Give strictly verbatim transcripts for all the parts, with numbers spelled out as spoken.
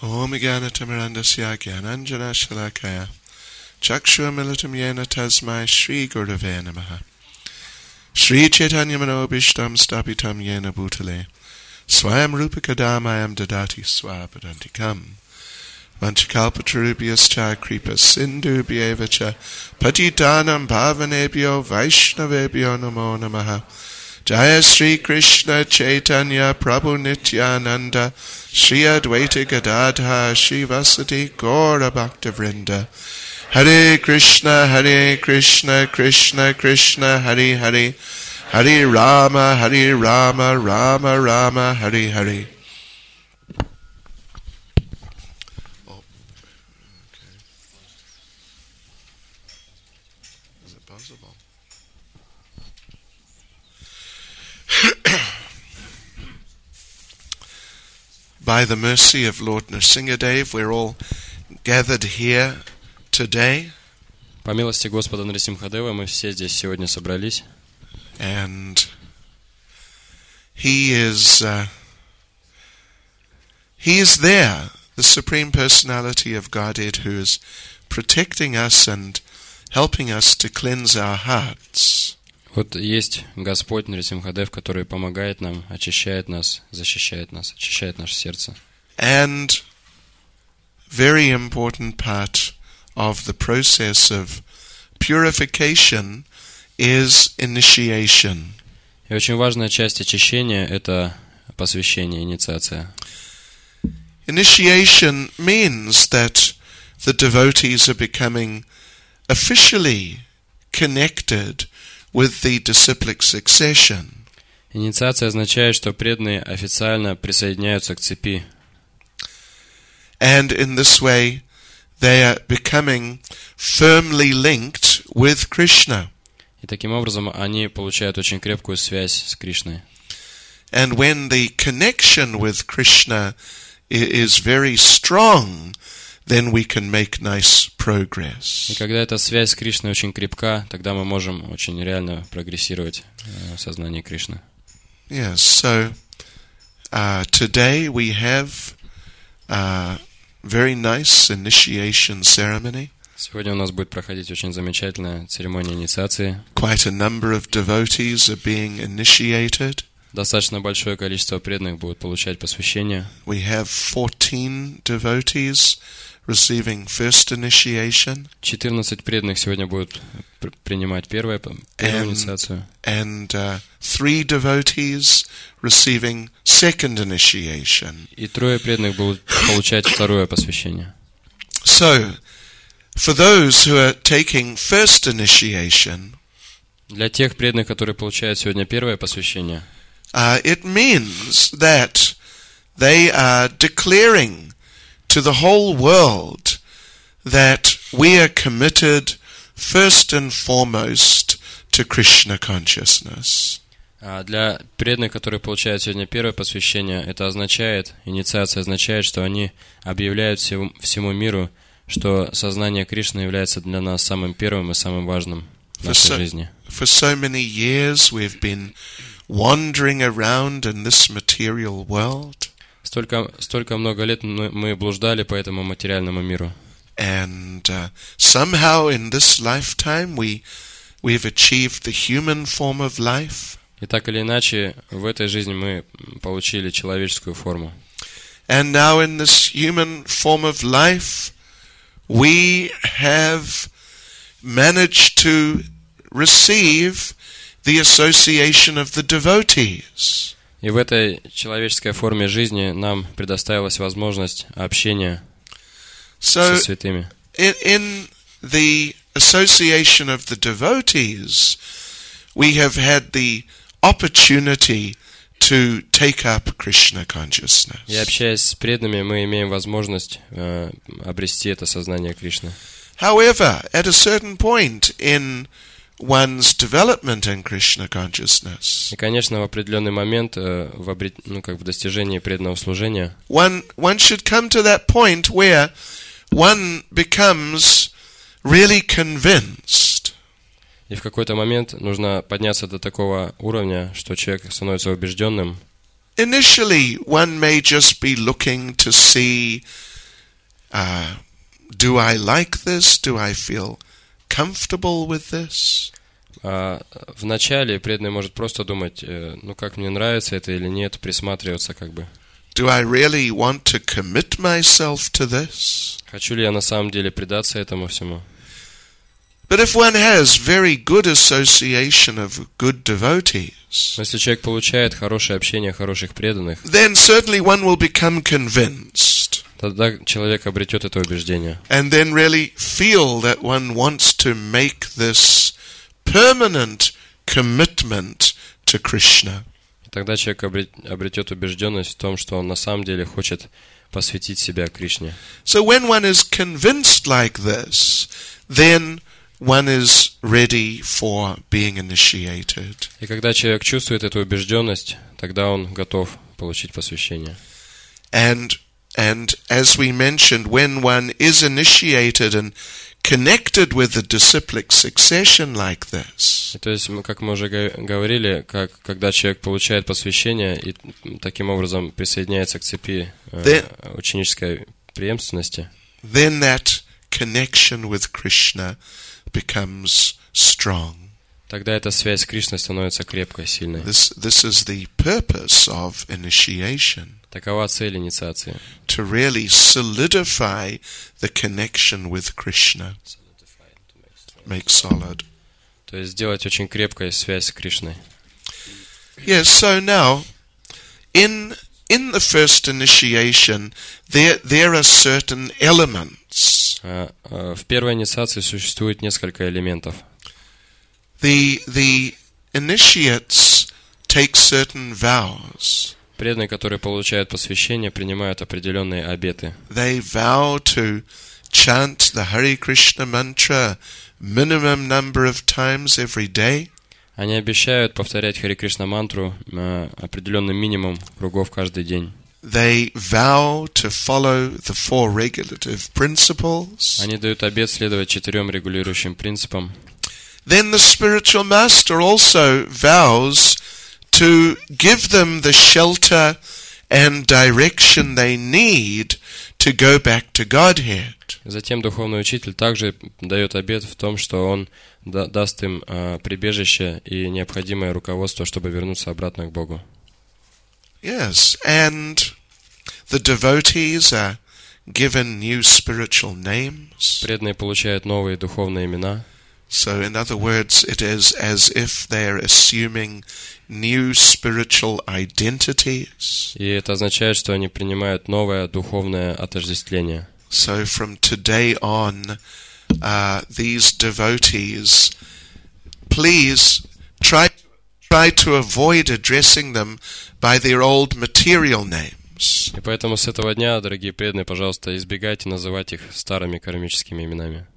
Om Jnana-timirandasya Jnananjana-shalakaya Chakshur-militam yena tasmai Shri Gurave Namaha. Shri Chaitanya-manobishtam stapitam yena bhutale Swayam Rupakadamayam dadati swapadantikam Vanchakalpatarubhyascha kripas sindubhyevacha Patitanam bhavanebhyo vaishnavebhyo namo namaha. Jaya Sri Krishna Chaitanya Prabhu Nityananda Shri Advaita Gadadha Shri Vasati Gaura Bhakta Vrinda. Hare Krishna Hare Krishna Krishna Krishna Hare Hare Hare Rama Hare Rama Rama Rama Hare Hare. Oh, okay. Is it possible? By the mercy of Lord Nrsingadev, we're all gathered here today. По милости Господа Нрсимхадева мы все здесь сегодня собрались. And he is uh, he is there, the Supreme Personality of Godhead, who is protecting us and helping us to cleanse our hearts. Вот есть Господь Нрсимхадев, который помогает нам, очищает нас, защищает нас, очищает наше сердце. And very important part of the process of purification is initiation. И очень важная часть очищения — это посвящение, инициация. Initiation means that the devotees are becoming officially connected with the disciplic succession. Инициация означает, что преданные официально присоединяются к цепи. And in this way they are becoming firmly linked with Krishna. И таким образом они получают очень крепкую связь с Кришной. And when the connection with Krishna is very strong, then we can make nice progress. И когда эта связь с Кришной очень крепка, тогда мы можем очень реально прогрессировать в сознании Кришны. Yes, so uh, today we have a very nice initiation ceremony. Сегодня у нас будет проходить очень замечательная церемония инициации. Quite a number of devotees are being initiated. Достаточно большое количество преданных будут получать посвящение. We have fourteen devotees receiving first initiation. четырнадцать преданных сегодня будут пр- принимать первую, первую инициацию. And uh, three devotees receiving second initiation. И трое преданных будут получать второе посвящение. So, for those who are taking first initiation, для тех преданных, которые получают сегодня первое посвящение, uh, it means that they are declaring to the whole world that we are committed first and foremost to Krishna consciousness. А для преданных, которые получают сегодня первое посвящение, это означает, инициация означает, что они объявляют всему, всему миру, что сознание Кришны является для нас самым первым и самым важным в нашей so, жизни. For so many years we've been wandering around in this material world. Столько, столько много лет мы, мы блуждали по этому материальному миру. And uh, somehow in this lifetime we we've achieved the human form of life. И так или иначе, в этой жизни мы получили человеческую форму. And now in this human form of life we have managed to receive the association of the devotees. И в этой человеческой форме жизни нам предоставилась возможность общения so, со святыми. In, in the association of the devotees, we have had the opportunity to take up Krishna consciousness. И общаясь с преданными, мы имеем возможность э, обрести это сознание Кришны. However, at a certain point in one's development in Krishna consciousness, и, конечно, в определенный момент, э, в, обрет... ну, как в достижении преданного служения, one one should come to that point where one becomes really convinced. И в какой-то момент нужно подняться до такого уровня, что человек становится убежденным. Initially, one may just be looking to see uh, do I like this? Do I feel comfortable with this? А в начале преданный может просто думать, э, ну как мне нравится это или нет, присматриваться как бы. Do I really want to commit myself to this? Хочу ли я на самом деле предаться этому всему? But if one has very good association of good devotees, Но если человек получает хорошее общение хороших преданных, then certainly one will become convinced тогда человек обретет это убеждение. and then really feel that one wants to make this permanent commitment to Krishna. И тогда человек обрет- обретет убежденность в том, что он на самом деле хочет посвятить себя Кришне. So when one is convinced like this, then one is ready for being initiated. И когда человек чувствует эту убежденность, тогда он готов получить посвящение. And and as we mentioned, when one is initiated and connected with the disciplic succession like this, И то есть, мы, как мы уже го- говорили, как, когда человек получает посвящение и таким образом присоединяется к цепи э, Да. ученической преемственности, then that connection with Krishna becomes strong. тогда эта связь с Кришной становится крепкой, сильной. This this is the purpose of initiation, Такова цель инициации. to really solidify the connection with Krishna, make solid. То есть сделать очень крепкой связь с Кришной. Yes, so now, in in the first initiation, there there are certain elements. А, а, В первой инициации существует несколько элементов. The the initiates take certain vows. Преданные, которые получают посвящение, принимают определенные обеты. They vow to chant the Hare Krishna mantra minimum number of times every day. Они обещают повторять Харе Кришна мантру э, определенный минимум кругов каждый день. They vow to follow the four regulative principles. Они дают обет следовать четырем регулирующим принципам. Then the spiritual master also vows to give them the shelter and direction they need to go back to Godhead. Затем духовный учитель также дает обет в том, что он да- даст им э, прибежище и необходимое руководство, чтобы вернуться обратно к Богу. Yes, and the devotees are given new spiritual names. Преданные получают новые духовные имена. So, in other words, it is as if they're assuming new spiritual identities. И это означает, что они принимают новое духовное отождествление. So, from today on, uh, these devotees, please try try to avoid addressing them by their old material names. И поэтому с этого дня, дорогие преданные, пожалуйста, избегайте называть их старыми кармическими именами.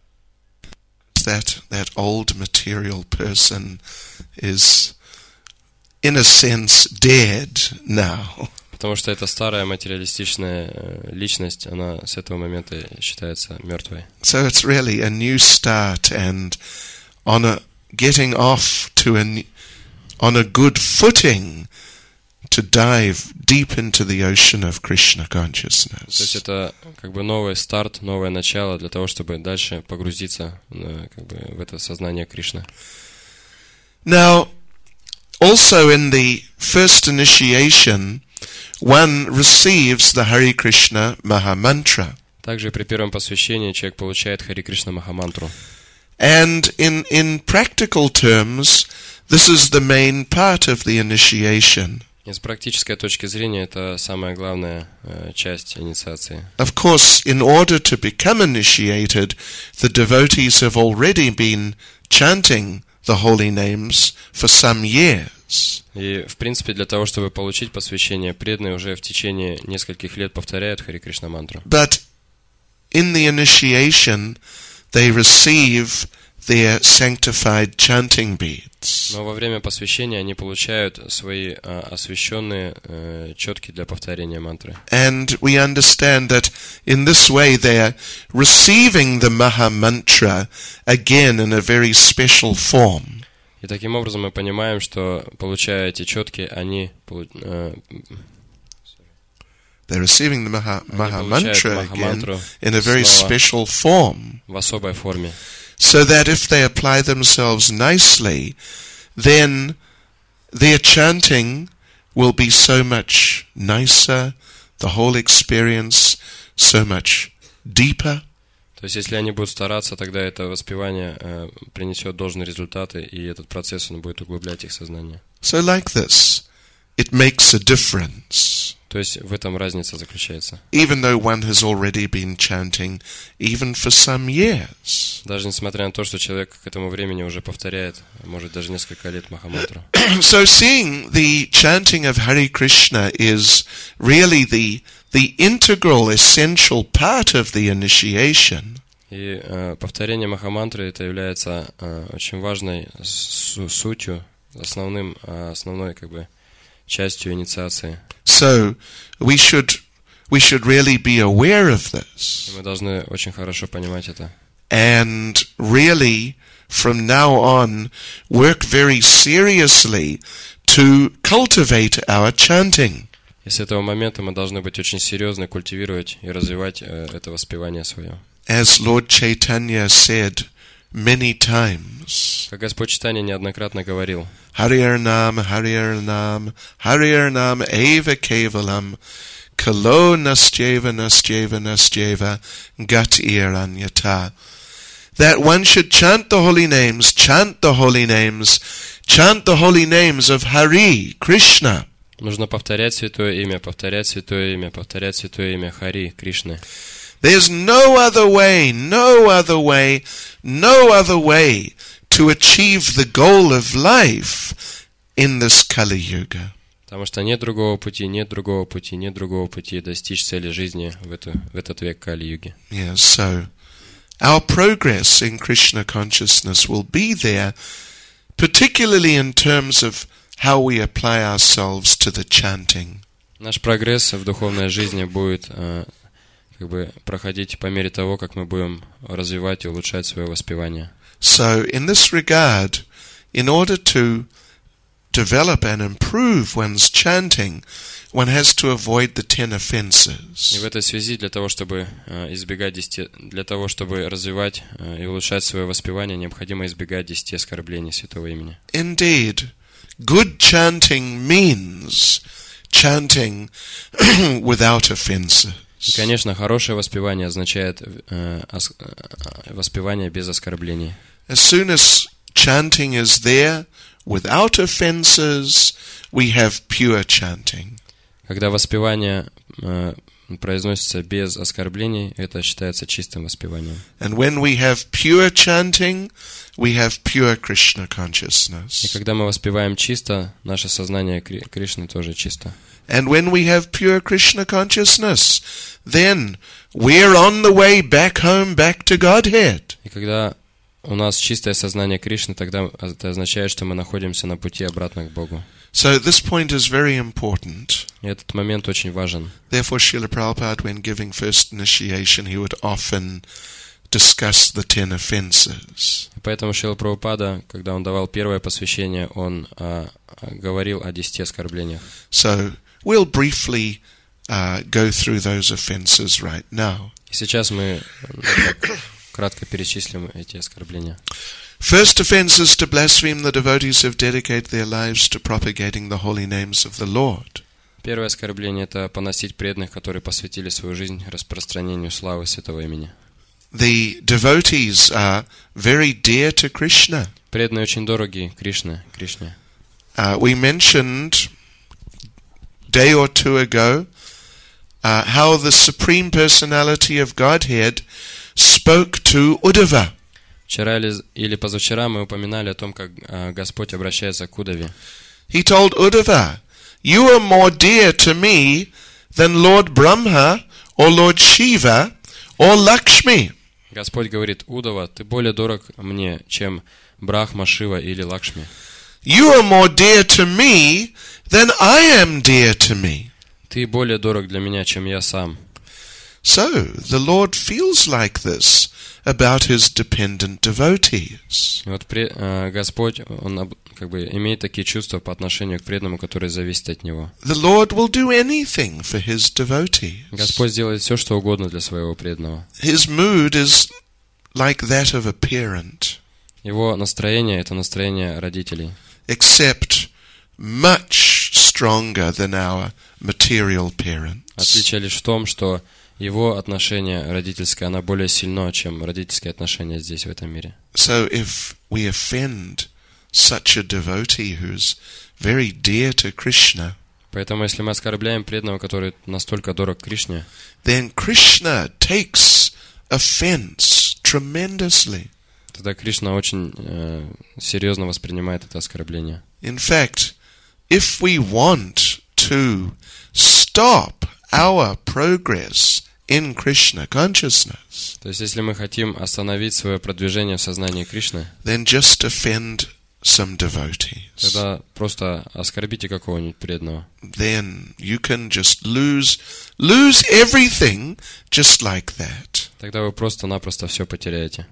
That that old material person is, in a sense, dead now. Потому что эта старая материалистичная э, личность, она с этого момента считается мертвой. So it's really a new start, and on a getting off to a n- on a good footing to dive deep into the ocean of Krishna То есть consciousness. это как бы новый старт, новое начало для того, чтобы дальше погрузиться э, как бы в это сознание Кришны. Now, also in the first initiation, one receives the Hare Krishna Mahamantra. Также при первом посвящении человек получает Хари Кришна Махамантру. And in, in practical terms, this is the main part of the initiation. И с практической точки зрения это самая главная э, часть инициации. Of course, in order to become initiated, the devotees have already been chanting the holy names for some years. И, в принципе, для того, чтобы получить посвящение, преданные уже в течение нескольких лет повторяют Хари Кришна мантру. But in the initiation, they receive their sanctified chanting beads. Но во время посвящения они получают свои а, освященные э, четки для повторения мантры. And we understand that in this way they are receiving the Maha Mantra again in a very special form. И таким образом мы понимаем, что, получая эти четки, они... полу- э, They're receiving the Maha, Maha Mantra again Махамантру in a very снова special form, в особой форме. so that if they apply themselves nicely, then their chanting will be so much nicer, the whole experience so much deeper. То есть, если они будут стараться, тогда это воспевание э, принесет должные результаты, и этот процесс он будет углублять их сознание. So like this, it makes a difference. То есть, в этом разница заключается. Even though one has already been chanting even for some years. Даже несмотря на то, что человек к этому времени уже повторяет, может, даже несколько лет Махамантру. So seeing the chanting of Hare Krishna is really the the integral, essential part of the initiation. И э, повторение Махамантры это является э, очень важной су- сутью, основным, э, основной как бы частью инициации. So we should we should really be aware of this. И мы должны очень хорошо понимать это. And really, from now on, work very seriously to cultivate our chanting. И с этого момента мы должны быть очень серьезны, культивировать и развивать э, это воспевание свое. As Lord Chaitanya said many times, Как Господь Чайтанья неоднократно говорил, Hariyarnam, Hariyarnam, Hariyarnam eva kevalam, kalo nastyeva nastyeva nastyeva gatir anyata. That one should chant the holy names, chant the holy names, chant the holy names of Hari, Krishna. нужно повторять святое имя, повторять святое имя, повторять святое имя Хари, Кришны. There's no other way, no other way, no other way to achieve the goal of life in this Kali Yuga. Потому что нет другого пути, нет другого пути, нет другого пути достичь цели жизни в, эту, в этот век Кали-юги. Yeah, so our progress in Krishna consciousness will be there, particularly in terms of how we apply ourselves to the chanting. Наш прогресс в духовной жизни будет э, как бы проходить по мере того, как мы будем развивать и улучшать свое воспевание. So, in this regard, in order to develop and improve one's chanting, one has to avoid the ten offenses. И в этой связи для того, чтобы э, избегать десяти, для того, чтобы развивать э, и улучшать свое воспевание, необходимо избегать десяти оскорблений святого имени. Indeed, good chanting means chanting without offenses. И, конечно, хорошее воспевание означает э, ос, э, воспевание без оскорблений. As soon as chanting is there, without offenses, we have pure chanting. Когда воспевание э, произносится без оскорблений, это считается чистым воспеванием. And when we have pure chanting, we have pure Krishna И consciousness. когда мы воспеваем чисто, наше сознание Кри- Кришны тоже чисто. And when we have pure Krishna consciousness, then we're on the way back home, back to Godhead. И когда у нас чистое сознание Кришны, тогда это означает, что мы находимся на пути обратно к Богу. So this point is very important. И этот момент очень важен. Therefore, Srila Prabhupada, when giving first initiation, he would often discuss the ten offenses. И поэтому Шрила Прабхупада, когда он давал первое посвящение, он а, а, говорил о десяти оскорблениях. So we'll briefly uh, go through those offenses right now. И сейчас мы ну, так, кратко перечислим эти оскорбления. First offense is to blaspheme the devotees who have dedicated their lives to propagating the holy names of the Lord. Первое оскорбление – это поносить преданных, которые посвятили свою жизнь распространению славы святого имени. The devotees are very dear to Krishna. Преданные очень дороги Кришне, Кришне. Uh, we mentioned a day or two ago uh, how the Supreme Personality of Godhead spoke to Uddhava. Вчера или, или позавчера мы упоминали о том, как а, Господь обращается к Удаве. He told Uddhava, "You are more dear to me than Lord Brahma or Lord Shiva or Lakshmi." Господь говорит: Удава, ты более дорог мне, чем Брахма, Шива или Лакшми. You are more dear to me than I am dear to me. Ты более дорог для меня, чем я сам. So, the Lord feels like this about his dependent devotees. И вот пре- э, Господь, Он об- как бы имеет такие чувства по отношению к преданному, которые зависят от Него. The Lord will do anything for his devotees. Господь сделает все, что угодно для своего преданного. His mood is like that of a parent, Его настроение — это настроение родителей, except much stronger than our material parents. отличие лишь в том, что его отношение родительское, оно более сильно, чем родительские отношения здесь, в этом мире. So if we offend such a devotee who's very dear to Krishna, Поэтому, если мы оскорбляем преданного, который настолько дорог Кришне, then Krishna takes offense tremendously. тогда Кришна очень э, серьезно воспринимает это оскорбление. In fact, if we want to stop our progress in Krishna consciousness, То есть, если мы хотим остановить свое продвижение в сознании Кришны, then just offend some devotees. тогда просто оскорбите какого-нибудь преданного. Then you can just lose lose everything just like that. Тогда вы просто-напросто все потеряете.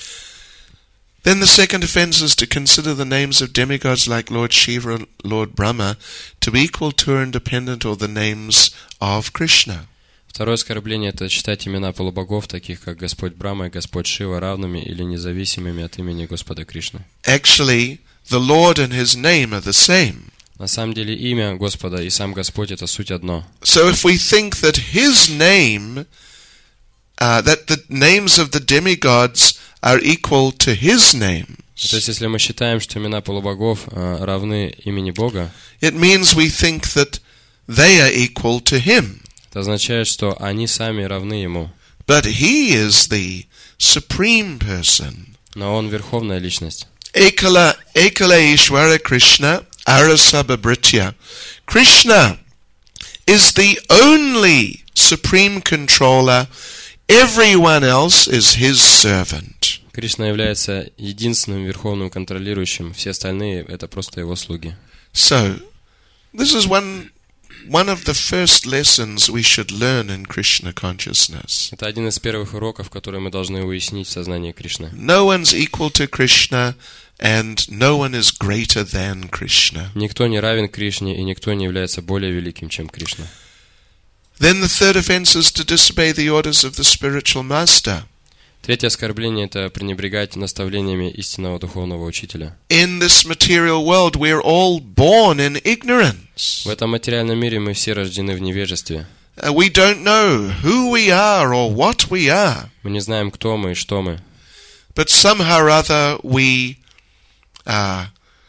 Then the second offense is to consider the names of demigods like Lord Shiva and Lord Brahma to be equal to or independent of the names of Krishna. Второе оскорбление — это считать имена полубогов, таких как Господь Брахма и Господь Шива, равными или независимыми от имени Господа Кришны. Actually, the Lord and his name are the same. На самом деле имя Господа и сам Господь — это суть одно. So if we think that his name, uh, that the names of the demigods are equal to his names, То есть, если мы считаем, что имена полубогов э, равны имени Бога, it means we think that they are equal to him. это означает, что они сами равны Ему. But he is the supreme person. Но Он верховная личность. Ekala, Ekala Ishvara Krishna Arasabhabritya. Krishna is the only supreme controller. Everyone else is his servant. Кришна является единственным верховным контролирующим, все остальные — это просто Его слуги. So, this is one one of the first lessons we should learn in Krishna consciousness. Это один из первых уроков, которые мы должны уяснить в сознании Кришны. No one's equal to Krishna, and no one is greater than Krishna. Никто не равен Кришне, и никто не является более великим, чем Кришна. Then the third offense is to disobey the orders of the spiritual master. Третье оскорбление — это пренебрегать наставлениями истинного духовного учителя. In this material world, we're all born in ignorance. В этом материальном мире мы все рождены в невежестве. Uh, we don't know who we are or what we are. Мы не знаем, кто мы и что мы. But somehow or other, we uh,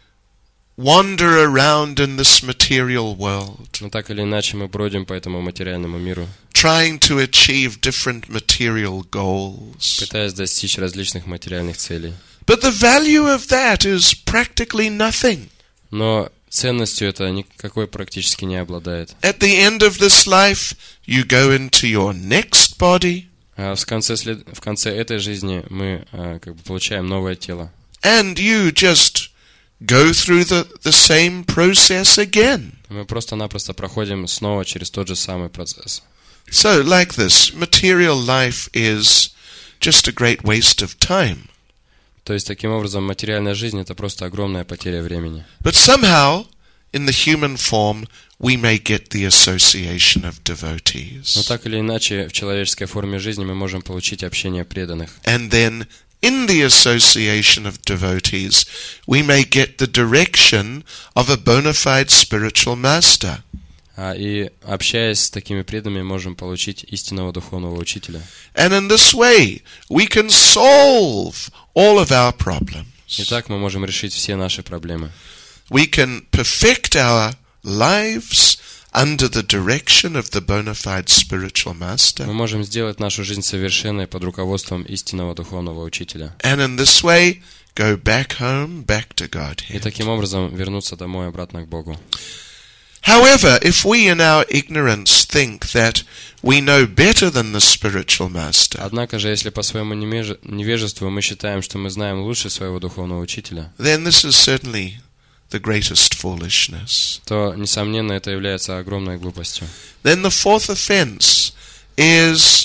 wander around in this material world, Но так или иначе мы бродим по этому материальному миру, trying to achieve different material goals. пытаясь достичь различных материальных целей. But the value of that is practically nothing. Но ценностью это никакой практически не обладает. At the end of this life, you go into your next body, А в конце, след... в конце этой жизни мы а, как бы получаем новое тело. and you just go through the, the same process again. Мы просто-напросто проходим снова через тот же самый процесс. So, like this, material life is just a great waste of time. То есть, таким образом, материальная жизнь — это просто огромная потеря времени. But somehow, in the human form, we may get the association of Но devotees. так или иначе, в человеческой форме жизни мы можем получить общение преданных. And then, in the association of devotees, we may get the direction of a bona fide spiritual master. А, и общаясь с такими преданными, можем получить истинного духовного учителя. And in this way, we can solve all of our problems. И так мы можем решить все наши проблемы. We can perfect our lives under the direction of the bona fide spiritual master. Мы можем сделать нашу жизнь совершенной под руководством истинного духовного учителя. And in this way, go back home, back to И Godhead. таким образом вернуться домой обратно к Богу. However, if we in our ignorance think that we know better than the spiritual master, Однако же, если по своему немеж- невежеству мы считаем, что мы знаем лучше своего духовного учителя, then this is certainly the greatest foolishness. то, несомненно, это является огромной глупостью. Then the fourth offense is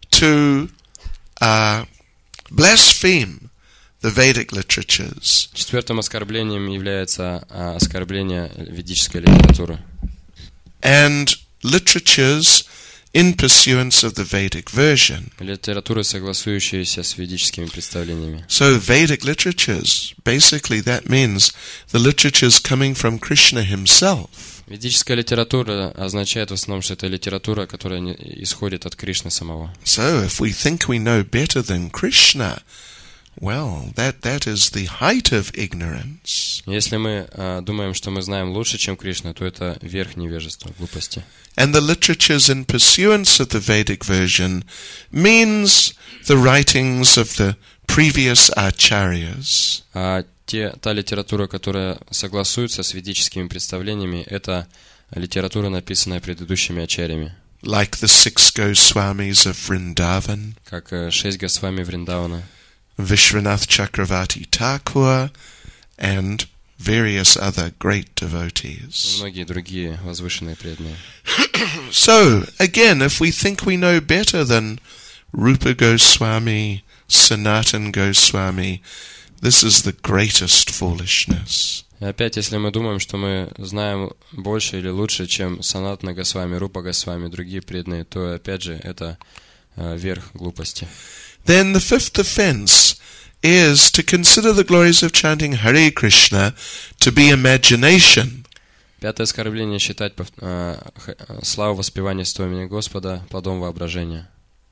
to uh, blaspheme the Vedic literatures. Четвертым оскорблением является а, оскорбление ведической литературы. And literatures in pursuance of the Vedic version. Литературы, согласующиеся с ведическими представлениями. So Vedic literatures, basically that means the literatures coming from Krishna himself. Ведическая литература означает в основном, что это литература, которая исходит от Кришны самого. So if we think we know better than Krishna, well, that, that is the height of ignorance. Если мы а, думаем, что мы знаем лучше, чем Кришна, то это верх невежества, глупости. And the literatures in pursuance of the Vedic version means the writings of the previous acharyas. А те, та литература, которая согласуется с ведическими представлениями, это литература, написанная предыдущими ачарьями. Like the six Goswamis of Vrindavan. Как э, шесть Госвами Вриндавана. Vishwanath Chakravarti Thakur and various other great devotees. Многие другие возвышенные преданные. So, again, if we think we know better than Rupa Goswami, Sanatan Goswami, this is the greatest foolishness. И опять, если мы думаем, что мы знаем больше или лучше, чем Санатана Госвами, Рупа Госвами, другие преданные, то, опять же, это э, верх глупости. Then the fifth offense is to consider the glories of chanting Hare Krishna to be imagination. Пятое оскорбление — считать э, славу воспевания святого имени Господа плодом воображения.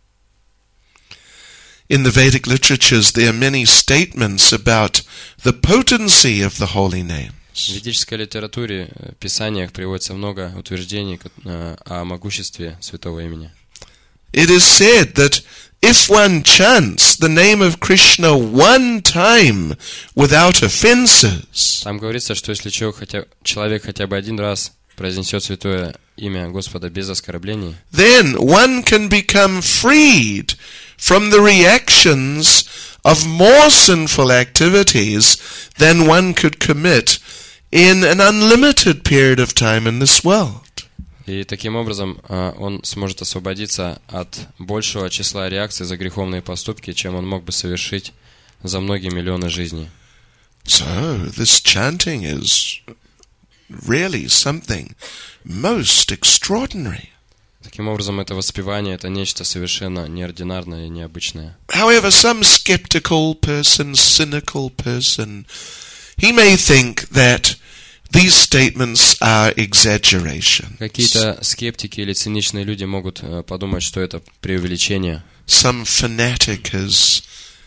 In the Vedic literatures there are many statements about the potency of the holy names. В ведической литературе, в писаниях приводится много утверждений э, о могуществе святого имени. It is said that if one chants the name of Krishna one time without offenses, Там говорится, что если человек хотя, человек хотя бы один раз произнесет святое имя Господа без оскорблений, then one can become freed from the reactions of more sinful activities than one could commit in an unlimited period of time in this world. и таким образом он сможет освободиться от большего числа реакций за греховные поступки, чем он мог бы совершить за многие миллионы жизней. So, this chanting is really something most extraordinary. Таким образом, это воспевание — это нечто совершенно неординарное и необычное. However, some skeptical person, cynical person, he may think that these statements are exaggerations. Какие-то скептики или циничные люди могут подумать, что это преувеличение. Some fanatic has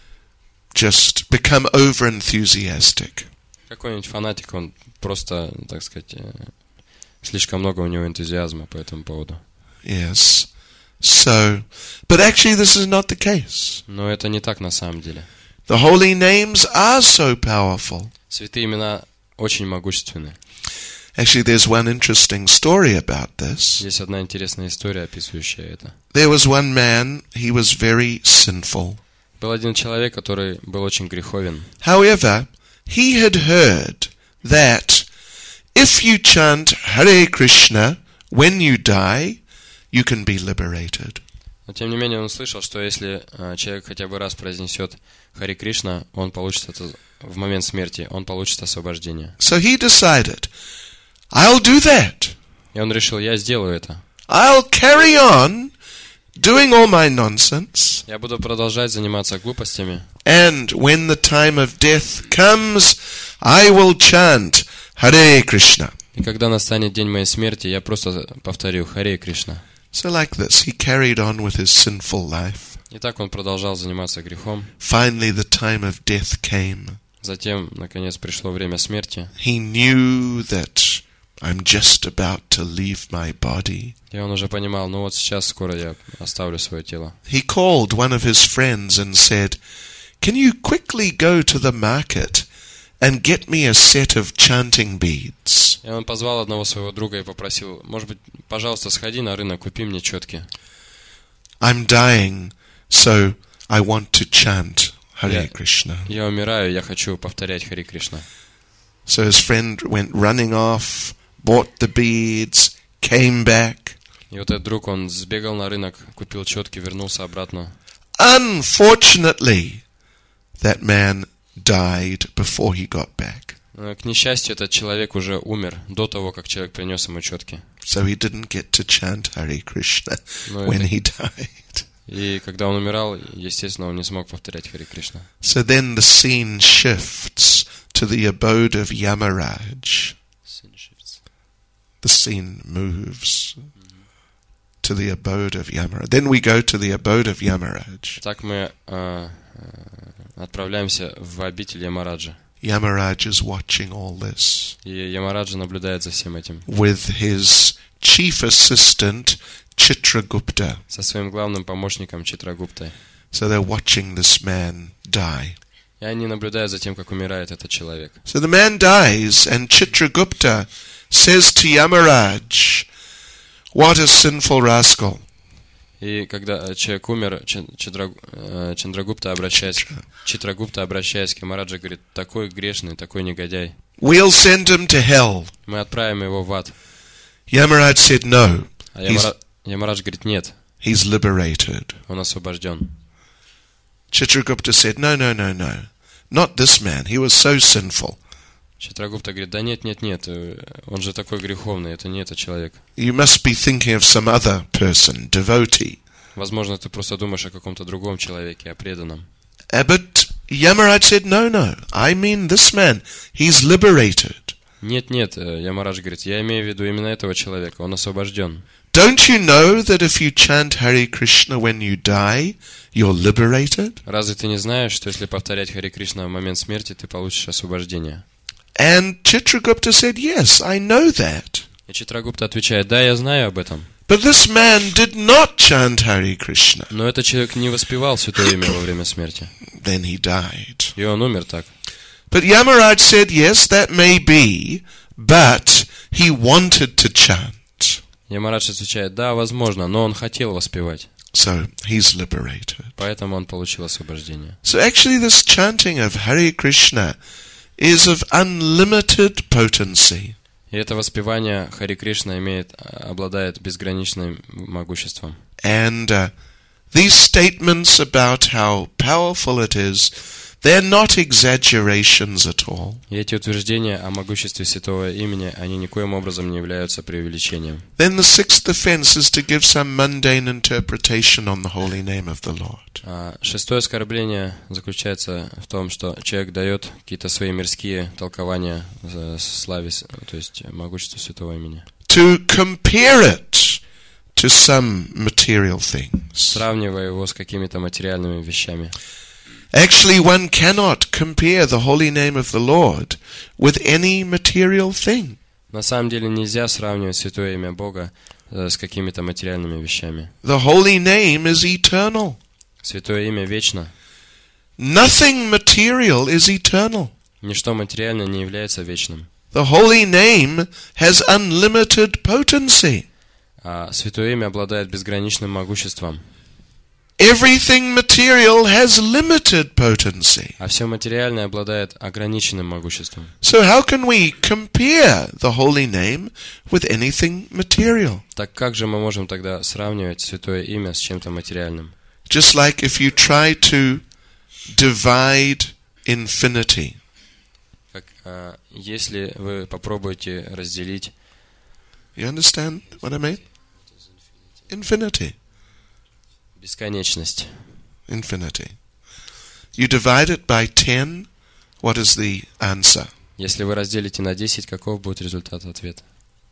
just become over-enthusiastic. Какой-нибудь фанатик, он просто, так сказать, слишком много у него энтузиазма по этому поводу. Yes. So, but actually this is not the case. Но это не так на самом деле. The holy names are so powerful. Святые имена очень могущественны. Actually, there's one interesting story about this. Есть одна интересная история, описывающая это. There was one man, he was very sinful. Был один человек, который был очень греховен. However, he had heard that if you chant Hare Krishna when you die, you can be liberated. Но тем не менее он слышал, что если а, человек хотя бы раз произнесет Харе Кришна, он получит это в момент смерти, он получит освобождение. So he decided, I'll do that. И он решил, я сделаю это. I'll carry on doing all my nonsense. Я буду продолжать заниматься глупостями. And when the time of death comes, I will chant Hare Krishna. И когда настанет день моей смерти, я просто повторю Харе Кришна. So like this, he carried on with his sinful life. И так он продолжал заниматься грехом. Finally, the time of death came. Затем, наконец, пришло время смерти. He knew that I'm just about to leave my body. И он уже понимал, ну вот сейчас скоро я оставлю свое тело. He called one of his friends and said, "Can you quickly go to the market and get me a set of chanting beads?" И он позвал одного своего друга и попросил, может быть, пожалуйста, сходи на рынок, купи мне четки. I'm dying, so I want to chant Hare Я, Krishna. я умираю, я хочу повторять Харе Кришна. So his friend went running off, bought the beads, came back. И вот этот друг, он сбегал на рынок, купил четки, вернулся обратно. Unfortunately, that man died before he got back. К несчастью, этот человек уже умер до того, как человек принес ему четки. So he didn't get to chant Hare Krishna No, when это- he died. И когда он умирал, естественно, он не смог повторять Харе Кришна. So then the scene shifts to the abode of Yamaraj. The scene moves to the abode of Yamaraj. Then we go to the abode of Yamaraj. Так мы э, э, отправляемся в обитель Ямараджа. Yamaraj is watching all this И Ямараджа наблюдает за всем этим. with his chief assistant Chitragupta. Со своим главным помощником Читрагуптой. So they're watching this man die. И они наблюдают за тем, как умирает этот человек. So the man dies, and Chitragupta says to Yamaraj, "What a sinful rascal." И когда человек умер, Чи- Читраг- э, Чандрагупта, обращаясь, Читрагупта, обращаясь к Ямараджа, говорит: такой грешный, такой негодяй. We'll send him to hell. Мы отправим его в ад. Yamaraj said, "No, А he's, Ямара- Ямарадж говорит: нет, he's liberated." он освобожден. Chitragupta said, "No, no, no, no. Not this man. He was so sinful. Читрагупта говорит: да нет, нет, нет, э, он же такой греховный, это не этот человек. You must be thinking of some other person, devotee." Возможно, ты просто думаешь о каком-то другом человеке, о преданном. Uh, but Yamaraj said, "No, no. I mean this man. He's liberated. Нет, нет, э, Ямарадж говорит: я имею в виду именно этого человека, он освобожден. Don't you know that if you chant Hare Krishna when you die, you're liberated?" Разве ты не знаешь, что если повторять Харе Кришна в момент смерти, ты получишь освобождение? And Chitragupta said, "Yes, I know that. И Читрагупта отвечает: да, я знаю об этом. But this man did not chant Hare Krishna." Но этот человек не воспевал святое имя во время смерти. Then he died. И он умер так. But Yamaraj said, "Yes, that may be, but he wanted to chant." Ямарадж отвечает: да, возможно, но он хотел воспевать. So he's liberated. Поэтому он получил освобождение. So actually this chanting of Hare Krishna is of unlimited potency. И это воспевание Харе Кришна имеет, обладает безграничным могуществом. And uh, these statements about how powerful it is, they're not exaggerations at all. И эти утверждения о могуществе святого имени, они никоим образом не являются преувеличением. Then the sixth offense is to give some mundane interpretation on the holy name of the Lord. А шестое оскорбление заключается в том, что человек дает какие-то свои мирские толкования за славе, то есть могуществу святого имени. To compare it to some material things. Сравнивая его с какими-то материальными вещами. Actually, one cannot compare the holy name of the Lord with any material thing. На самом деле нельзя сравнивать святое имя Бога э, с какими-то материальными вещами. The holy name is eternal. Святое имя вечно. Nothing material is eternal. Ничто материальное не является вечным. The holy name has unlimited potency. А святое имя обладает безграничным могуществом. Everything material has limited potency. А все материальное обладает ограниченным могуществом. So how can we compare the holy name with anything material? Так как же мы можем тогда сравнивать святое имя с чем-то материальным? Just like if you try to divide infinity. Как, а, если вы попробуете разделить You understand what I mean? Infinity. бесконечность. Infinity. You divide it by ten, what is the answer? Если вы разделите на десять, каков будет результат ответа?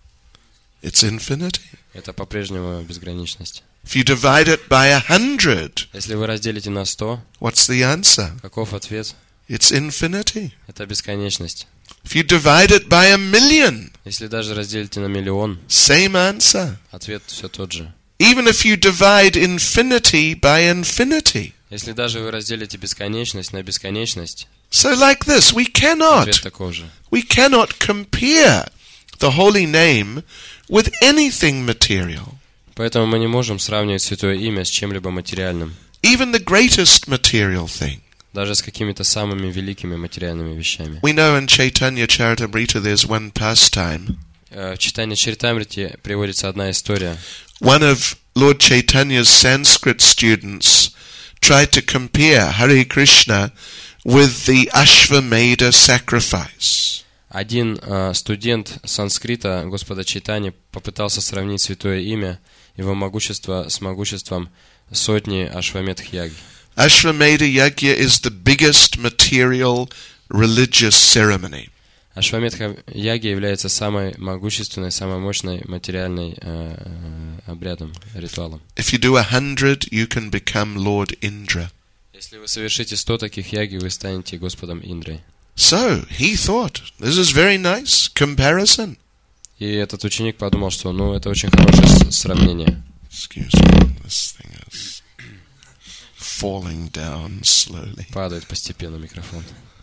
It's infinity. Это по-прежнему безграничность. If you divide it by a hundred, Если вы разделите на сто, what's the answer? каков ответ? It's infinity. Это бесконечность. If you divide it by a million, Если даже разделите на миллион, same answer. ответ все тот же. Even if you divide infinity by infinity. Если даже вы разделите бесконечность на бесконечность, So like this, we ответ cannot, такой же. we cannot compare the holy name with anything material. Поэтому мы не можем сравнивать святое имя с чем-либо материальным, Even the greatest material thing. даже с какими-то самыми великими материальными вещами. We know in Chaitanya Charitamrita there's one pastime Э, В читании Чаритамрити приводится одна история. one of Lord Chaitanya's Sanskrit students tried to compare Hare Krishna with the Ashvamedha sacrifice. Один э, студент санскрита Господа Чайтаньи попытался сравнить святое имя, его могущество с могуществом сотни Ашвамедх-яги. Ashvamedha Yagya is the biggest material religious ceremony. Ашвамедха-яги является самой могущественной, самой мощной материальной э, обрядом, ритуалом. If you do a hundred, you can become Lord Indra. Если вы совершите сто таких яги, вы станете Господом Индрой. So, he thought, this is very nice comparison. И этот ученик подумал, что ну это очень хорошее сравнение. Excuse me, this thing is falling down slowly. Падает постепенно микрофон.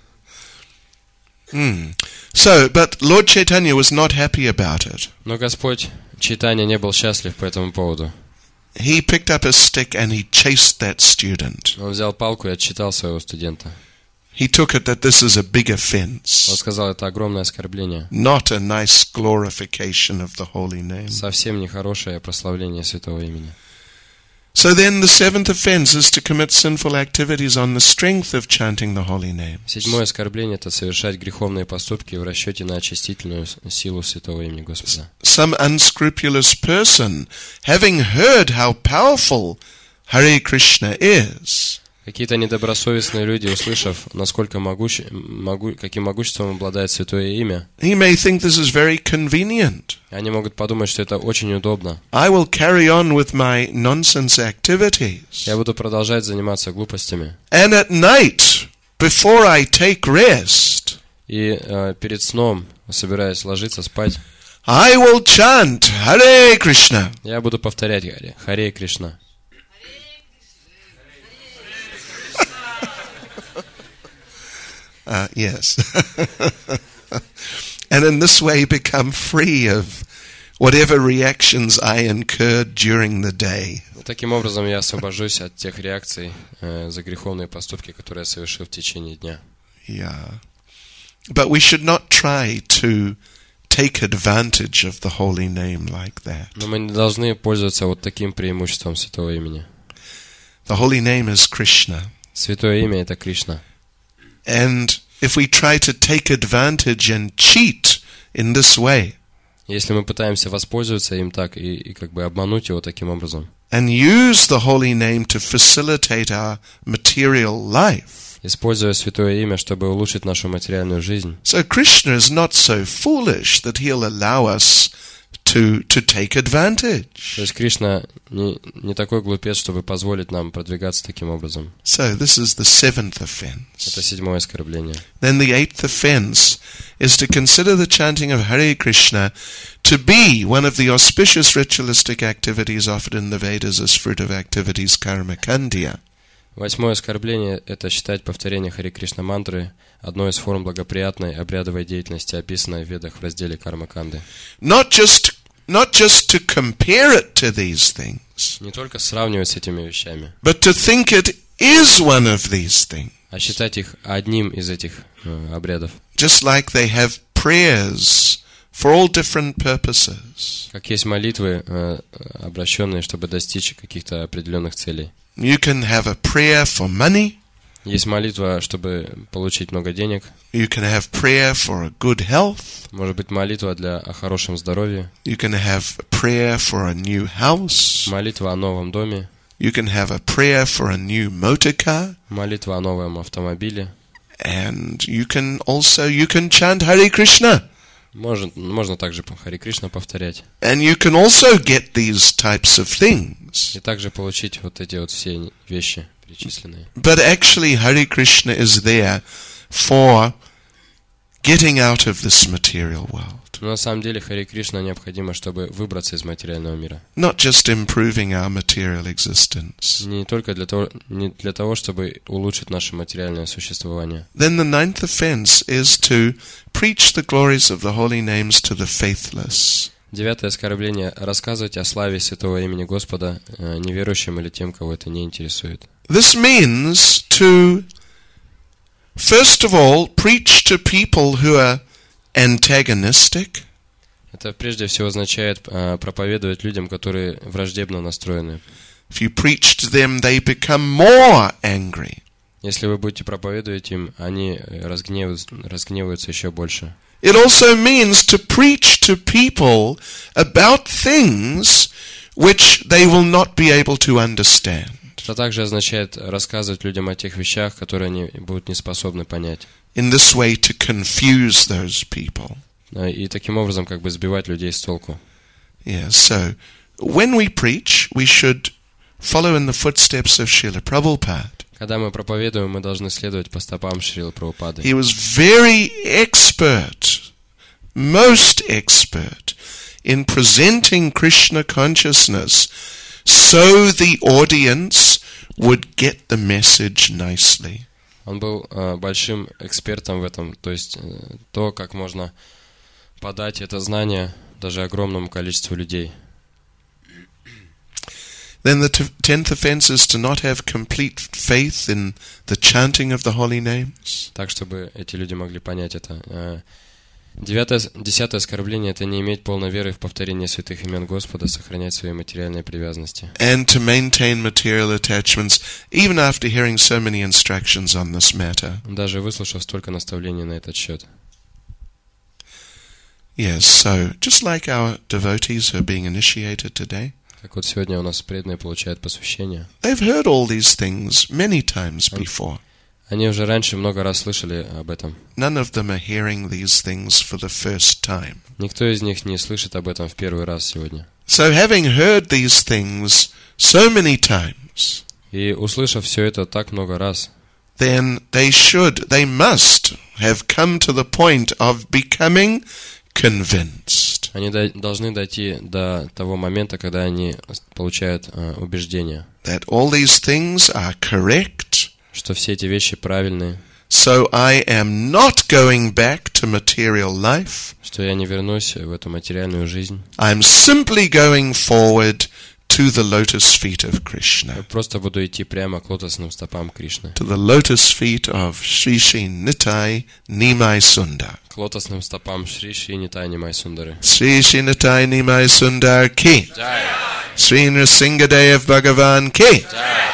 Mm. So, but Lord Chaitanya was not happy about it. Но Господь Чайтанья не был счастлив по этому поводу. He picked up a stick and he chased that student. Он взял палку и отчитал своего студента. He took it that this is a big Он offense, сказал, это огромное оскорбление. not a nice glorification of the holy name. Совсем нехорошее прославление святого имени. So then the seventh offense is to commit sinful activities on the strength of chanting the holy name. Седьмое оскорбление – это совершать греховные поступки в расчете на очистительную силу святого имени Господа. Some unscrupulous person, having heard how powerful Hare Krishna is, Какие-то недобросовестные люди, услышав, насколько могущ... могу... каким могуществом обладает святое имя, he may think this is very convenient. они могут подумать, что это очень удобно. I will carry on with my nonsense activities. Я буду продолжать заниматься глупостями. And at night, before I take rest, И э, перед сном, собираясь ложиться спать, I will chant Hare Krishna. я буду повторять Харе, Харе Кришна. Uh, yes. And in this way become free of whatever reactions I incurred during the day. Таким образом, я освобожусь от тех реакций э, за греховные поступки, которые я совершил в течение дня. Yeah. But we should not try to take advantage of the holy name like that. Но мы не должны пользоваться вот таким преимуществом святого имени. The holy name is Krishna. Святое имя – это Кришна. And if we try to take advantage and cheat in this way, Если мы пытаемся воспользоваться им так и, и как бы обмануть его таким образом, and use the holy name to facilitate our material life, используя святое имя, чтобы улучшить нашу материальную жизнь, so Krishna is not so foolish that he'll allow us to to take advantage. то есть Кришна не, не такой глупец, чтобы позволить нам продвигаться таким образом. So this is the seventh Это offense. седьмое оскорбление. Then the eighth offense is to consider the chanting of Hare Krishna to be one of the auspicious ritualistic activities offered in the Vedas as fruit of activities karma kandya. Восьмое оскорбление – это считать повторение Харе Кришна мантры одной из форм благоприятной обрядовой деятельности, описанной в Ведах в разделе Карма-канды. Not just not just to compare it to these things, Не только сравнивать с этими вещами, but to think it is one of these things. а считать их одним из этих э, обрядов. Just like they have prayers for all different purposes. Как есть молитвы, э, обращенные, чтобы достичь каких-то определенных целей. You can have a prayer for money. Есть молитва, чтобы получить много денег. You can have prayer for a good health. Может быть, молитва для о хорошем здоровье. You can have a prayer for a new house. Молитва о новом доме. You can have a prayer for a new motor car. Молитва о новом автомобиле. And you can also, you can chant Hare Krishna. Может, можно также Харе Кришна повторять. And you can also get these types of things. И также получить вот эти вот все вещи перечисленные. But actually Hare Krishna is there for getting out of this material world. Но на самом деле Харе Кришна необходимо, чтобы выбраться из материального мира. Not just improving our material existence. Не только для того, не для того, чтобы улучшить наше материальное существование. Then the ninth offense is to preach the glories of the holy names to the faithless. Девятое оскорбление – рассказывать о славе святого имени Господа э, неверующим или тем, кого это не интересует. This means to, first of all, preach to people who are antagonistic. Это прежде всего означает э, проповедовать людям, которые враждебно настроены. If you preach to them, they become more angry. Если вы будете проповедовать им, они разгневаются, разгневаются еще больше. It also means to preach to people about things which they will not be able to understand. Это также означает рассказывать людям о тех вещах, которые они будут не способны понять. In this way to confuse those people. И таким образом как бы сбивать людей с толку. Yeah, so when we preach, we should follow in the footsteps of Srila Prabhupada. Когда мы проповедуем, мы должны следовать по стопам Шрилы Прабхупады. He was very expert, most expert, in presenting Krishna consciousness so the audience would get the message nicely. Он был э, большим экспертом в этом, то есть э, то, как можно подать это знание даже огромному количеству людей. Then the t- tenth offense is to not have complete faith in the chanting of the holy names. Так, чтобы эти люди могли понять это. Э, Девятое, десятое оскорбление – это не иметь полной веры в повторение святых имен Господа, сохранять свои материальные привязанности. And to maintain material attachments, even after hearing so many instructions on this matter. Даже выслушав столько наставлений на этот счет. Yes, so just like our devotees who are being initiated today, Как вот сегодня у нас преданные получают посвящение. they've heard all these things many times before. Они уже раньше много раз слышали об этом. None of them are hearing these things for the first time. Никто из них не слышит об этом в первый раз сегодня. So having heard these things so many times, И услышав все это так много раз, then they should, they must have come to the point of becoming convinced. они до- должны дойти до того момента, когда они получают э, убеждение, That all these things are correct. что все эти вещи правильные, So I am not going back to material life. что я не вернусь в эту материальную жизнь. I'm simply going forward to the lotus feet of Я Krishna. просто буду идти прямо к лотосным стопам Кришны. To the lotus feet of Sri Sri Nitai Nimai Sundar. К лотосным стопам Шри Шри Нитай Нимай Сундары. Sri Sri Nitai Nimai Sundar ki. Джай! Sri Nrsingadev Bhagavan ki. Джай!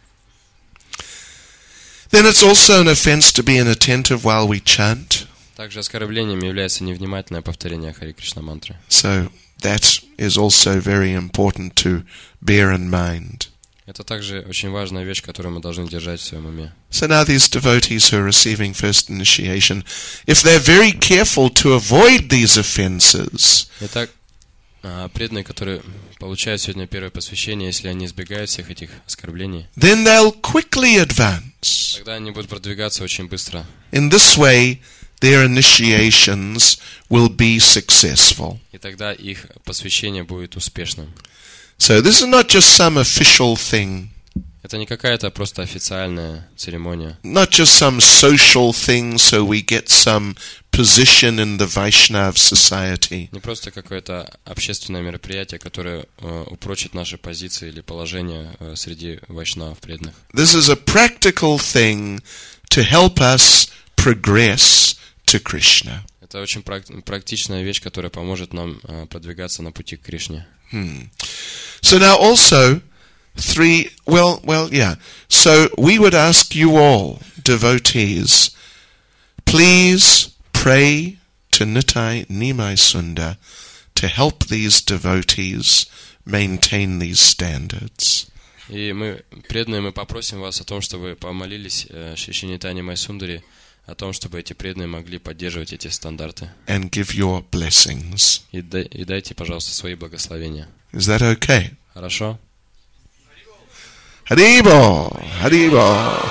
Then it's also an offense to be inattentive while we chant. Также оскорблением является невнимательное повторение Хари Кришна мантры. So that is also very important to bear in mind. Это также очень важная вещь, которую мы должны держать в своем уме. So now these devotees who are receiving first initiation, if they're very careful to avoid these offenses, Итак, а, преданные, которые получают сегодня первое посвящение, если они избегают всех этих оскорблений, then they'll quickly advance. тогда они будут продвигаться очень быстро. In this way, their initiations will be successful. И тогда их посвящение будет успешным. So this is not just some official thing, Это не какая-то просто официальная церемония. not just some social thing so we get some position in the Vaishnav society. Не просто какое-то общественное мероприятие, которое э, упрочит наши позиции или положение э, среди вайшнавов преданных. This is a practical thing to help us progress to Krishna. Это очень прак- практичная вещь, которая поможет нам э, продвигаться на пути к Кришне. Hmm. So now also, three, well, well, yeah. So we would ask you all, devotees, please pray to Nitai Nimai Sundar to help these devotees maintain these standards. И мы, преданные, мы попросим вас о том, чтобы помолились э, Шри Шри Нитай Нимай Сундари, о том, чтобы эти преданные могли поддерживать эти стандарты. And give your blessings. И, дай- и дайте, пожалуйста, свои благословения. Is that okay? Хорошо? Haribo! Haribo!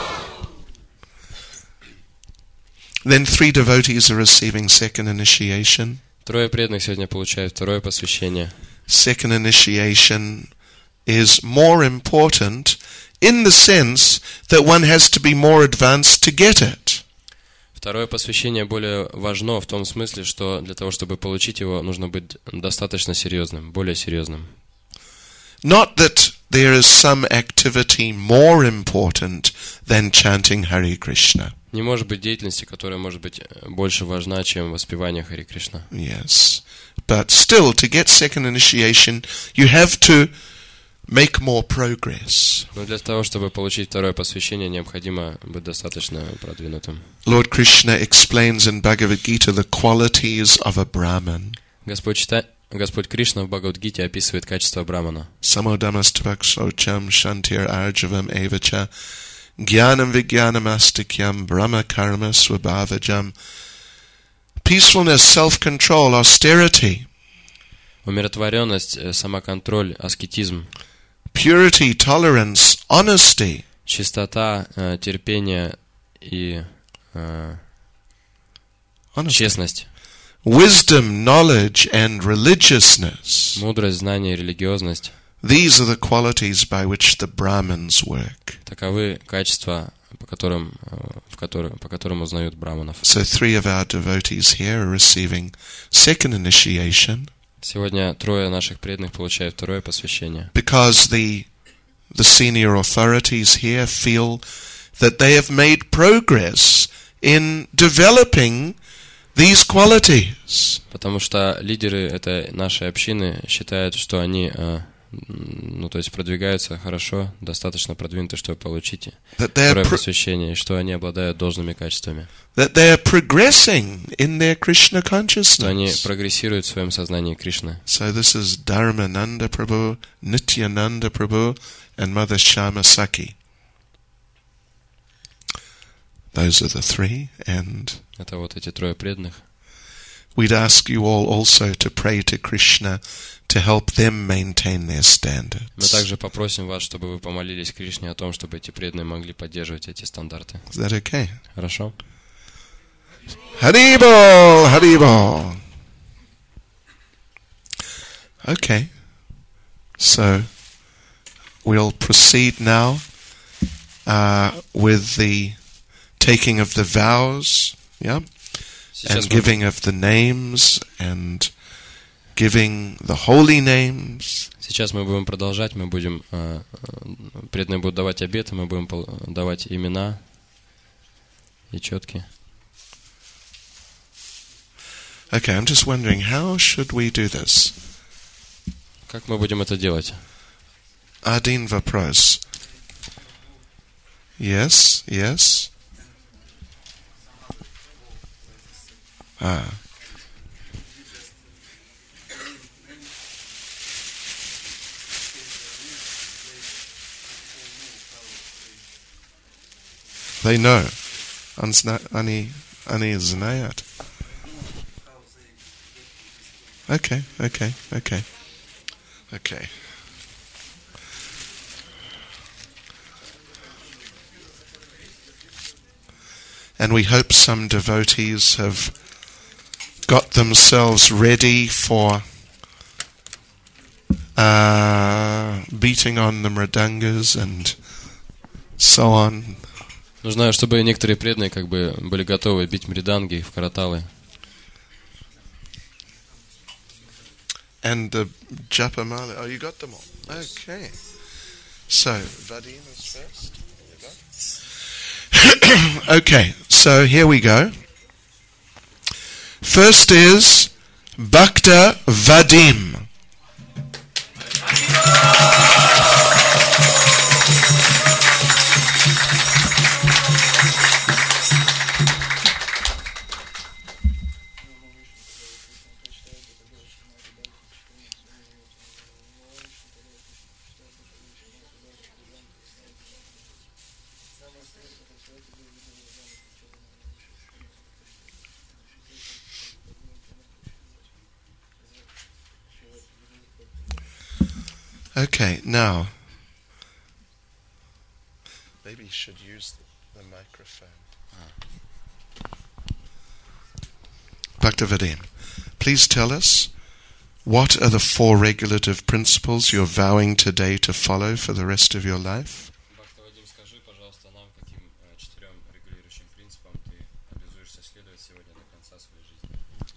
Then three devotees are receiving second initiation. Трое преданных сегодня получают второе посвящение. Second initiation is more important in the sense that one has to be more advanced to get it. Второе посвящение более важно в том смысле, что для того, чтобы получить его, нужно быть достаточно серьезным, более серьезным. Not that there is some activity more important than chanting Hare Krishna. Не может быть деятельности, которая может быть больше важна, чем воспевание Хари Кришна. Yes. But still, to get second initiation, you have to make more progress. Но для того, чтобы получить второе посвящение, необходимо быть достаточно продвинутым. Lord Krishna explains in Bhagavad Gita the qualities of a Brahman. Господь, чита... Господь Кришна в Бхагавад-гите описывает качество брамана. Samodamastavaksocham shantir arjavam evacha Gyanam vijnanam astikyam brahma karma swabhavajam. Peacefulness, self-control, austerity. Умиротворенность, самоконтроль, аскетизм. Purity, tolerance, honesty. Чистота, терпение и Honesty. честность. Wisdom, knowledge, and religiousness. Мудрость, знание, религиозность. These are the qualities by which the Brahmins work. Таковы качества, по которым, в которым, по которым узнают браманов. So three of our devotees here are receiving second initiation. Сегодня трое наших преданных получают второе посвящение. Because the the senior authorities here feel that they have made progress in developing these qualities. Потому что лидеры этой нашей общины считают, что они, ну, то есть продвигаются хорошо, достаточно продвинуты, чтобы получить второе посвящение, и что они обладают должными качествами. That they are progressing in their Krishna consciousness. Что они прогрессируют в своем сознании Кришны. So this is Dharmananda Prabhu, Nityananda Prabhu, and Mother Shyama Saki. Those are the three, and это вот эти трое преданных. We'd ask you all also to pray to Krishna to help them maintain their standards. Мы также попросим вас, чтобы вы помолились Кришне о том, чтобы эти преданные могли поддерживать эти стандарты. Is that okay? Хорошо? Haribol, Haribol. Okay. So we'll proceed now uh, with the taking of the vows, yeah, and giving of the names and giving the holy names. Сейчас мы будем продолжать, мы будем э, преданные будут давать обеты, мы будем давать имена и четки. Okay, I'm just wondering, how should we do this? Как мы будем это делать? Один вопрос. Yes, yes. Ah. They know. Ani, ani znayat. Okay, okay, okay. Okay. And we hope some devotees have got themselves ready for uh, beating on the mridangas and so on. Нужно, чтобы некоторые преданные как бы были готовы бить мриданги в караталы. And the japamala. Oh, you got them all. Okay. So, Vadim is first. Okay, so here we go. First is Bhakta Vadim. Okay, now, maybe you should use the, the microphone. Ah. Bhakta Vadim, please tell us, what are the four regulative principles you're vowing today to follow for the rest of your life? Bhakta Vadim, скажи, пожалуйста, нам, каким четырем регулирующим принципам ты обязуешься следовать сегодня до конца своей жизни?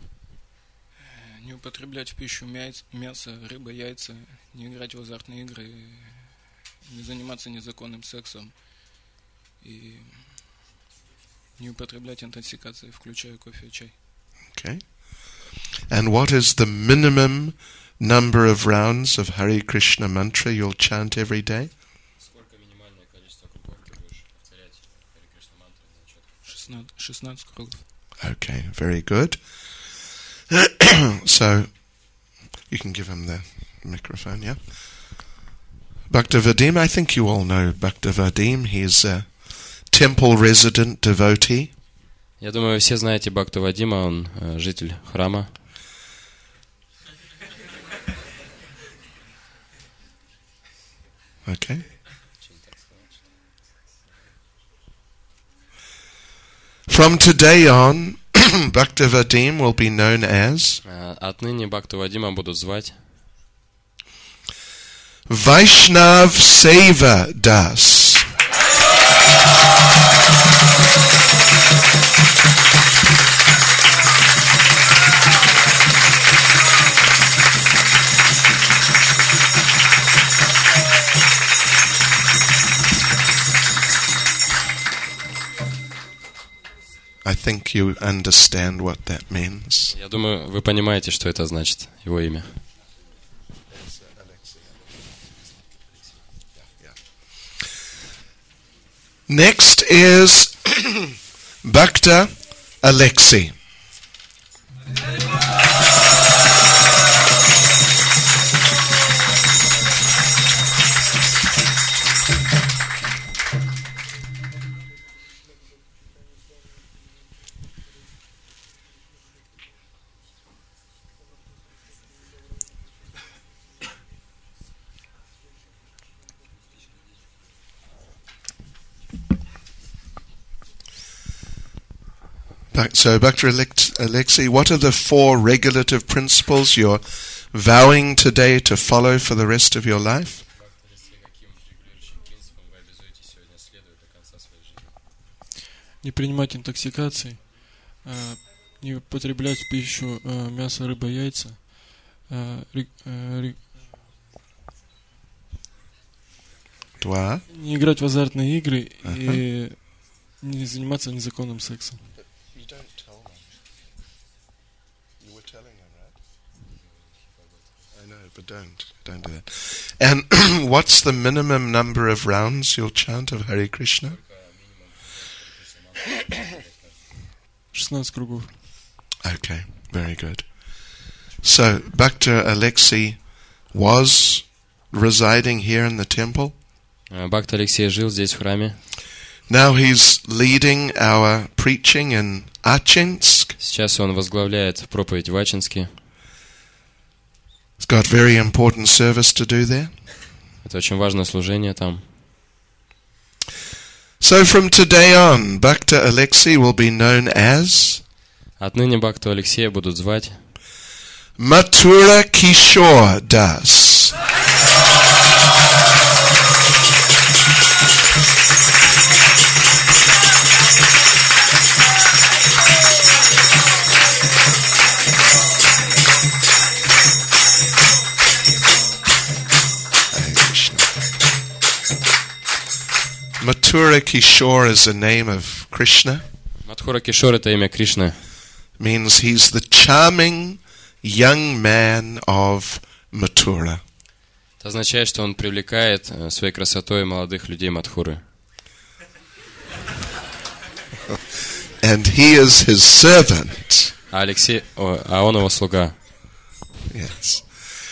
Не употреблять в пищу мясо, рыба, яйца, не играть в азартные игры, не заниматься незаконным сексом и Не употреблять интоксикации, включая кофе и чай. Okay. And what is the minimum number of rounds of Hare Krishna mantra you'll chant every day? Сколько минимальное количество кругов ты будешь повторять Харе Кришна мантру на четко? шестнадцать кругов. Okay, very good. So, you can give him the microphone, yeah? Bhaktivadim, I think you all know Bhaktivadim. He's a temple resident devotee. Я думаю, вы все знаете Бхактивадима, он э, житель храма. Okay. From today on, Bhaktivadim will be known as Э, Отныне Бхактивадима будут звать Vaishnav Seva Das. I think you understand what that means. Я думаю, вы понимаете, что это значит, его имя. Next is Bhakta Alexei. So, Bhakta Alexei, what are the four regulative principles you're vowing today to follow for the rest of your life? Не принимать интоксикации, э, не употреблять в пищу э, мясо, рыба, яйца, э, ри, э, ри, Dwa. не играть в азартные игры и не заниматься незаконным сексом. You don't tell them. You were telling them, right? I know, but don't. Don't do that. And what's the minimum number of rounds you'll chant of Hare Krishna? шестнадцать кругов. Okay, very good. So, Bhakta Alexei was residing here in the temple. Бхакта Алексей жил здесь в храме. Now he's leading our preaching in Achinsk. Сейчас он возглавляет проповедь в Ачинске. He's got very important service to do there. Это очень важное служение там. So from today on, Bhakta Alexei will be known as Отныне Бхакту Алексея будут звать Mathura Kishore Das. Mathura Kishore is a name of Krishna. Мадхура Кишор — это имя Кришны. Means he's the charming young man of Mathura. Это означает, что он привлекает э, своей красотой молодых людей Мадхуры. And he is his servant. А Алексей, о, а он его слуга. Yes.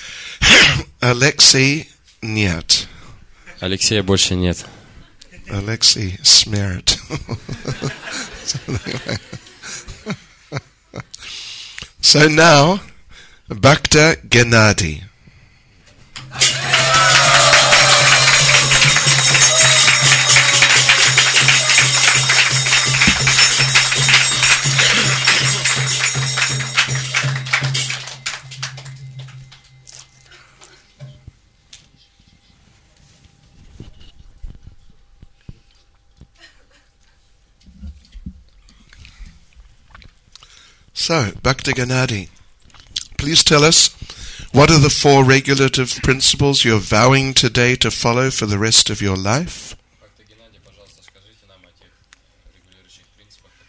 Alexei нет. Алексея больше нет. Alexei Smerit. So now, Bhakta Gennady. So, Bhakta Gennady, please tell us, what are the four regulative principles you're vowing today to follow for the rest of your life?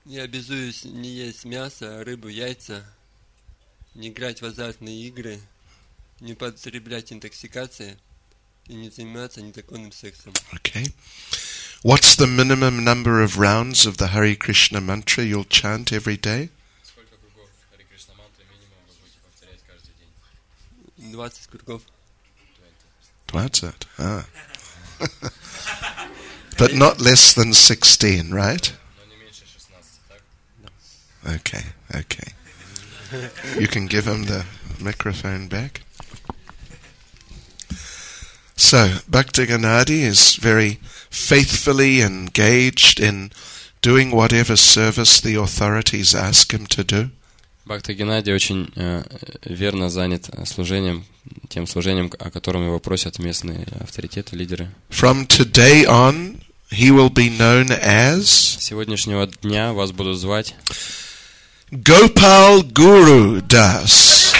Я обязуюсь не есть мясо, рыбу, яйца, не играть в азартные игры, не употреблять интоксикации и не заниматься незаконным сексом. Okay. What's the minimum number of rounds of the Hare Krishna mantra you'll chant every day? Сколько кругов Харе Кришна мантры минимум вы будете повторять каждый день? двадцать кругов. Twenty. Ah. But not less than sixteen, right? Но не меньше шестнадцати, так? Okay, okay. You can give him the microphone back. So, Bhakti-Gandhi is very faithfully engaged in doing whatever service the authorities ask him to do. Бхакти Геннадий очень э, верно занят служением, тем служением, о котором его просят местные авторитеты, лидеры. From today on, he will be known as С сегодняшнего дня вас будут звать Gopal Guru Das.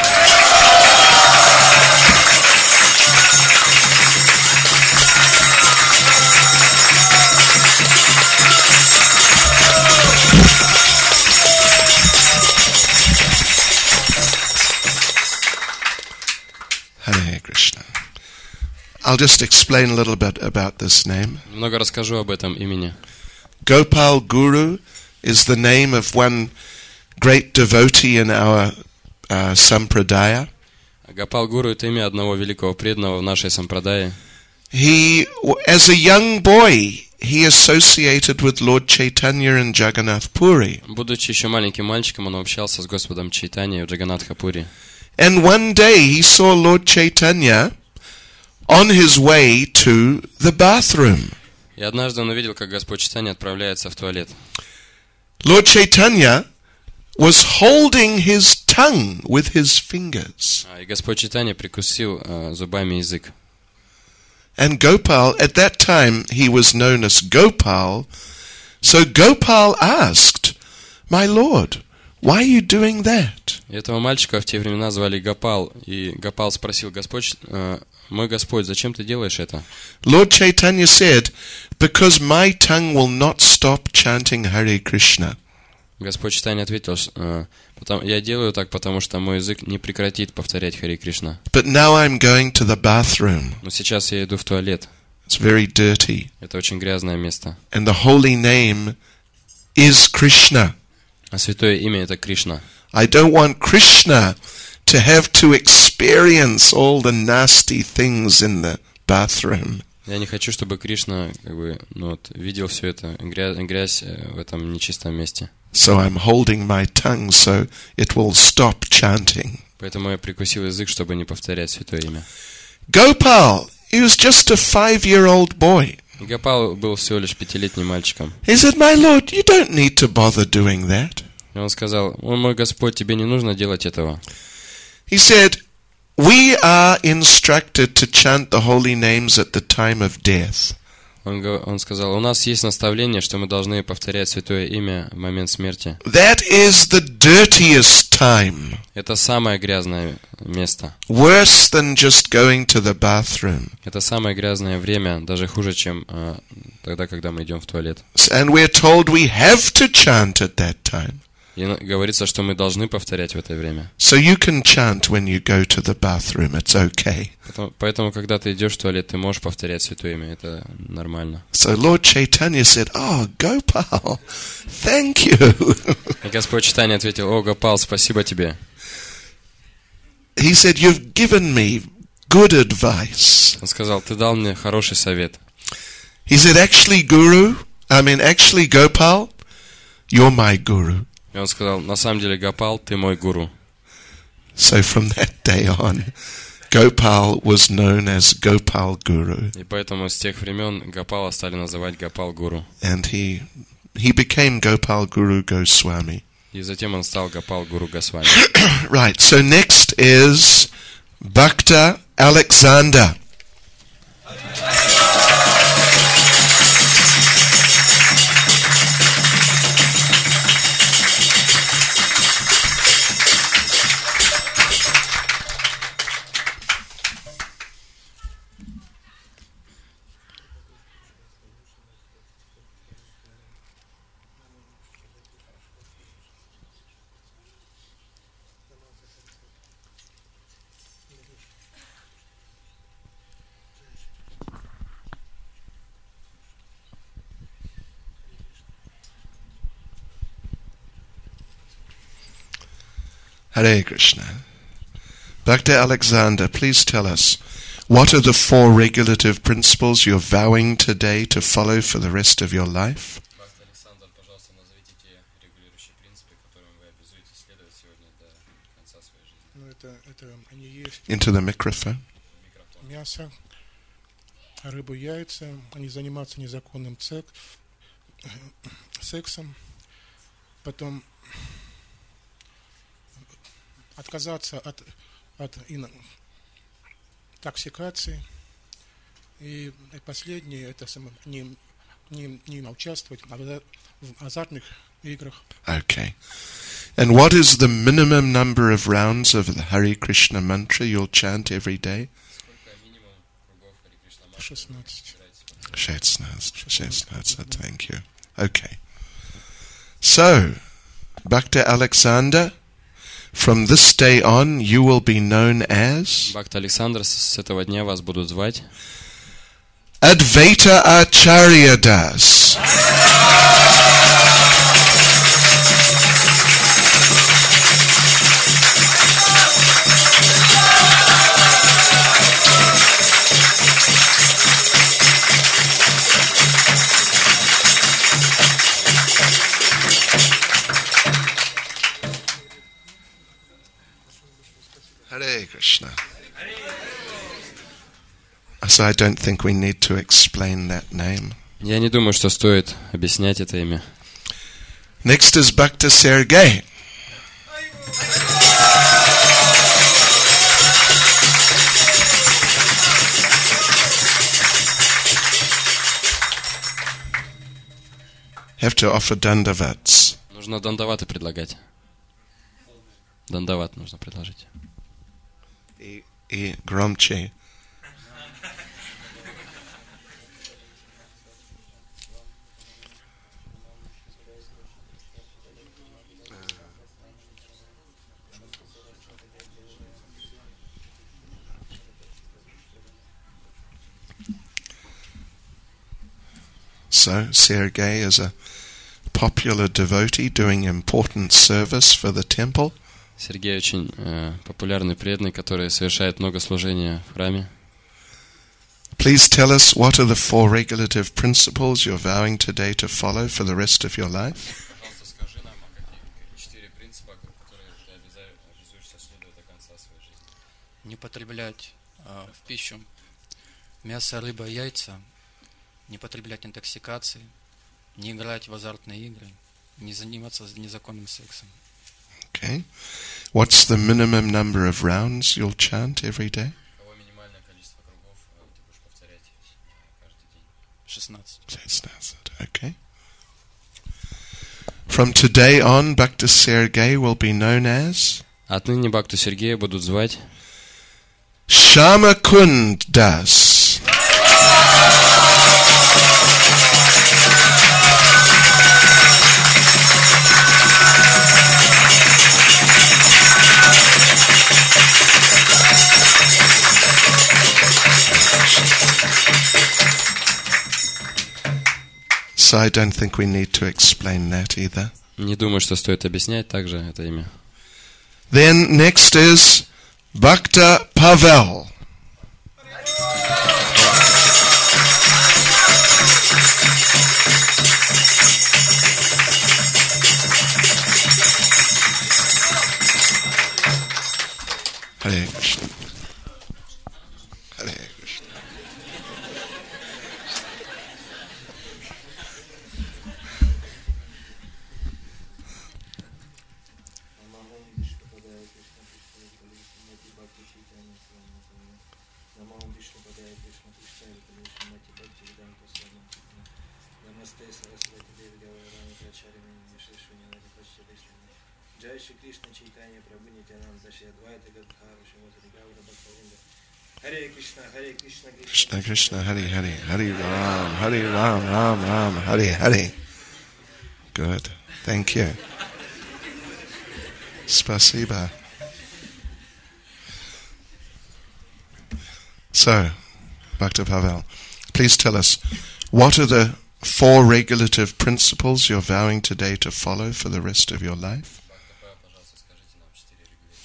Hare Krishna. I'll just explain a little bit about this name. Много расскажу об этом имени. Gopal Guru is the name of one great devotee in our uh, sampradaya. Гопал Гуру — это имя одного великого преданного в нашей сампрадае. He, as a young boy, he associated with Lord Chaitanya in Jagannath Puri. Будучи еще маленьким мальчиком, он общался с Господом Чайтаньей в Джаганатха-Пури. And one day he saw Lord Chaitanya on his way to the bathroom. И однажды он увидел, как Господь Чайтанья отправляется в туалет. Lord Chaitanya was holding his tongue with his fingers. И Господь Чайтанья прикусил э, зубами язык. And Gopal, at that time he was known as Gopal, so Gopal asked, "My Lord, why are you doing that?" И этого мальчика в те времена звали Гопал. И Гопал спросил: Господь, э, мой Господь, зачем ты делаешь это? Lord Chaitanya said, "Because my tongue will not stop chanting Hare Krishna." Господь Чайтанья ответил: э, потому, я делаю так, потому что мой язык не прекратит повторять Харе Кришна. But now I'm going to the bathroom. Но сейчас я иду в туалет. It's very dirty. Это очень грязное место. And the holy name is Krishna. А святое имя — это Кришна. I don't want Krishna to have to experience all the nasty things in the bathroom. Я не хочу, чтобы Кришна как бы, ну, вот, видел все это, грязь, грязь в этом нечистом месте. So I'm holding my tongue so it will stop chanting. Поэтому я прикусил язык, чтобы не повторять святое имя. Gopal, he was just a five-year-old boy. И Гопал был всего лишь пятилетним мальчиком. He said, "My Lord, you don't need to bother doing that." И он сказал: «О, мой Господь, тебе не нужно делать этого». He said, "We are instructed to chant the holy names at the time of death." Он, го- он сказал: у нас есть наставление, что мы должны повторять святое имя в момент смерти. That is the dirtiest time. Это самое грязное место. Worse than just going to the bathroom. Это самое грязное время, даже хуже, чем э, тогда, когда мы идем в туалет. And we're told we have to chant at that time. И на- говорится, что мы должны повторять в это время. So you can chant when you go to the bathroom. It's okay. Поэтому, поэтому, когда ты идешь в туалет, ты можешь повторять святое имя. Это нормально. So Lord Chaitanya said, "Oh, Gopal, thank you." И Господь Чайтанья ответил: о, Гопал, спасибо тебе. He said, "You've given me good advice." Он сказал: ты дал мне хороший совет. He said, "Actually, Guru, I mean, actually, Gopal, you're my Guru." И он сказал: на самом деле, Гопал, ты мой гуру. So from that day on, Gopal was known as Gopal Guru. И поэтому с тех времен Гопала стали называть Гопал Гуру. And he he became Gopal Guru Goswami. И затем он стал Гопал Гуру Госвами. Right, so next is Bhakta Alexander. Hare Krishna. Bhakti Alexander, please tell us, what are the four regulative principles you're vowing today to follow for the rest of your life? Into the microphone. Мясо, рыбу, яйца, не заниматься незаконным сексом, потом отказаться от, от интоксикации, и последнее, это не, не, не участвовать в азартных играх. Okay. And what is the minimum number of rounds of the Hare Krishna mantra you'll chant every day? шестнадцать. шестнадцать. шестнадцать. Thank you. Okay. So, Bhakti Alexander, from this day on, you will be known as Бхакти Александр, с этого дня вас будут звать Advaita Acharya Das. Hare Krishna. So I don't think we need to explain that name. Я не думаю, что стоит объяснять это имя. Next is Bhakta Sergei. Have to offer dandavats. Нужно дандаваты предлагать. Дандават нужно предложить. И, и громче. So, Sergei is a popular devotee doing important service for the temple. Сергей очень э, популярный преданный, который совершает много служения в храме. Please tell us what are the four regulative principles you're vowing today to follow for the rest of your life. Пожалуйста, скажи нам, о каких четыре принципа, которые ты обязуешься следовать до конца своей жизни. Не потреблять э, в пищу мясо, рыба, яйца, не потреблять интоксикации, не играть в азартные игры, не заниматься незаконным сексом. Okay. What's the minimum number of rounds you'll chant every day? Каково минимальное количество кругов ты будешь повторять каждый день? шестнадцать. шестнадцать. Okay. From today on, Bhakta Sergei will be known as Отныне Бхакту Сергея будут звать Shamakund Das. So I don't think we need to explain that either. Не думаю, что стоит объяснять также это имя. Then next is Bhakta Pavel. Hare Krishna. Hare Krishna. Krishna Krishna Hare Hare Hare Ram Hare Ram Ram Ram Hare Hare. Good. Thank you. Spasiba. So, Bhakta Pavel, please tell us, what are the four regulative principles you're vowing today to follow for the rest of your life?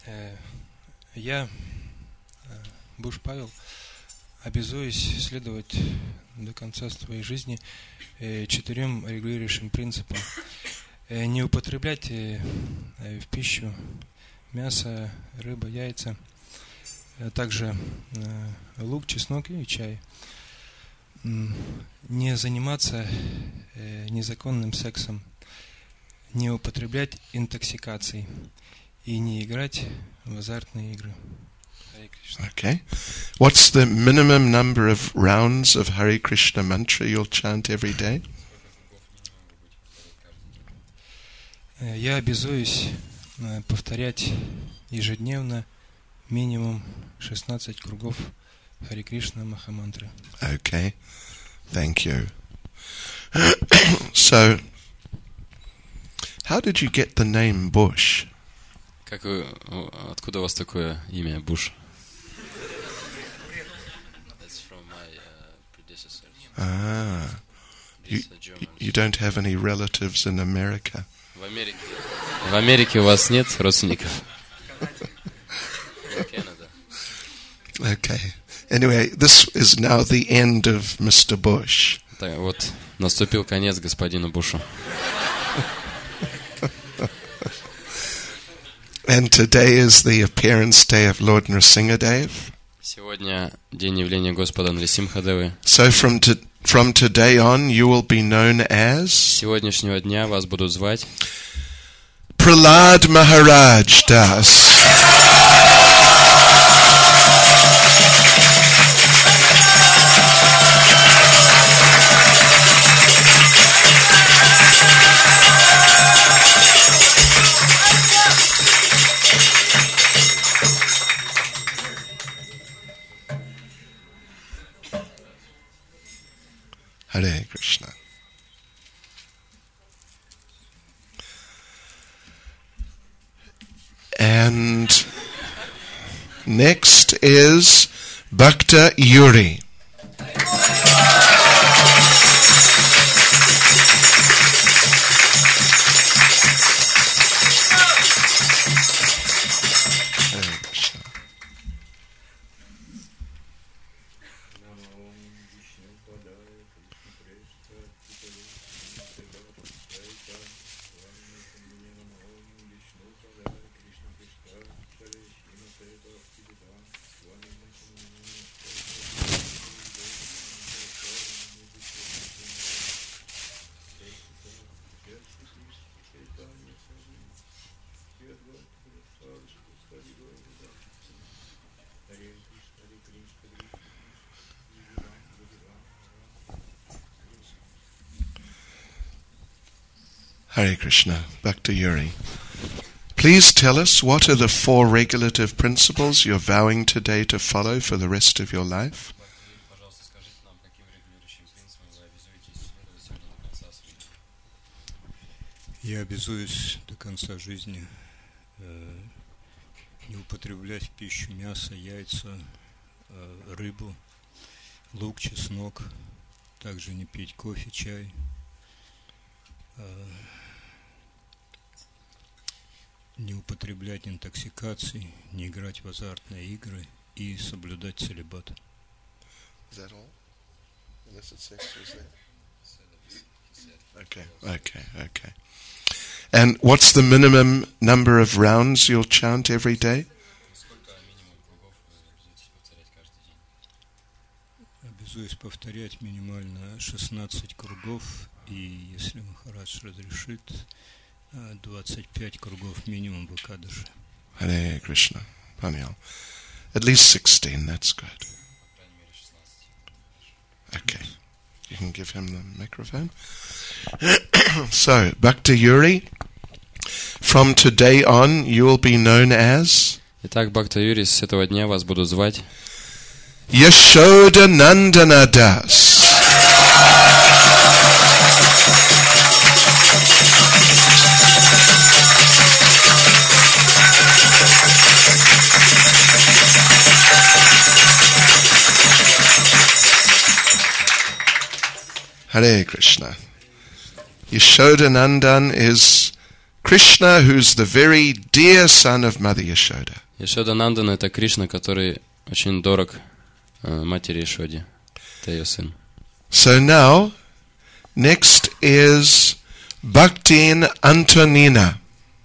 Э, Я, э, Буш Павел, обязуюсь следовать до конца своей жизни э, четырем регулирующим принципам. Э, Не употреблять э, э, в пищу мясо, рыба, яйца, э, также э, лук, чеснок и чай. М, Не заниматься э, незаконным сексом, не употреблять интоксикаций и не играть в азартные игры. Харе Кришна. Okay. What's the minimum number of rounds of Hare Krishna mantra you'll chant every day? Э, Я обязуюсь э, повторять ежедневно минимум шестнадцать кругов Харе Кришна Махамантры. Okay. Thank you. So, how did you get the name Bush? Как вы, о, откуда у вас такое имя Буш? That's from my uh, predecessor. Ah, you, This, uh, German. you don't have any relatives in America. В Америке. В Америке у вас нет родственников? In Canada. Okay. Anyway, this is now the end of Mister Bush. Так, вот наступил конец господину Бушу. And today is the appearance day of Lord Nrsingadev. Сегодня день явления Господа Нрисимхадевы. So from to, from today on, you will be known С as сегодняшнего дня вас будут звать Prahlad Maharaj Das. Hare Krishna. And next is Bhakta Yuri. Hare Krishna. Hare Krishna, Bhakta Yuri. Please tell us what are the four regulative principles you're vowing today to follow for the rest of your life? Пожалуйста, скажите нам, каким регулирующим принципам вы обязуетесь следовать сегодня до конца своей жизни. Я обязуюсь до конца жизни э, не употреблять в пищу мясо, яйца, э, рыбу, лук, чеснок, также не пить кофе, чай, э, не употреблять интоксикаций, не играть в азартные игры и соблюдать целибат. Is that all? Unless it says is there. Okay, okay, okay. And what's the minimum number of rounds you'll chant every day? Сколько минимум кругов вы обязуетесь повторять каждый день? Обязуюсь повторять минимально шестнадцать кругов, и если Махарадж разрешит, двадцать пять кругов минимум в Экадаши. Hare Krishna, Panyal. At least sixteen, that's good. По крайней мере, шестнадцать. Okay. You can give him the microphone. So, Bhakta Yuri, from today on you will be known as Итак, Бхакта Юрий, с этого дня вас будут звать Yashoda Nandana Das. Hare Krishna. Yashoda Nandan is Krishna, who's the very dear son of Mother Yashoda. Яшода Нандан — это Кришна, который очень дорог э, матери Яшоде. Это ее сын. So now, next is Bhaktin Antonina.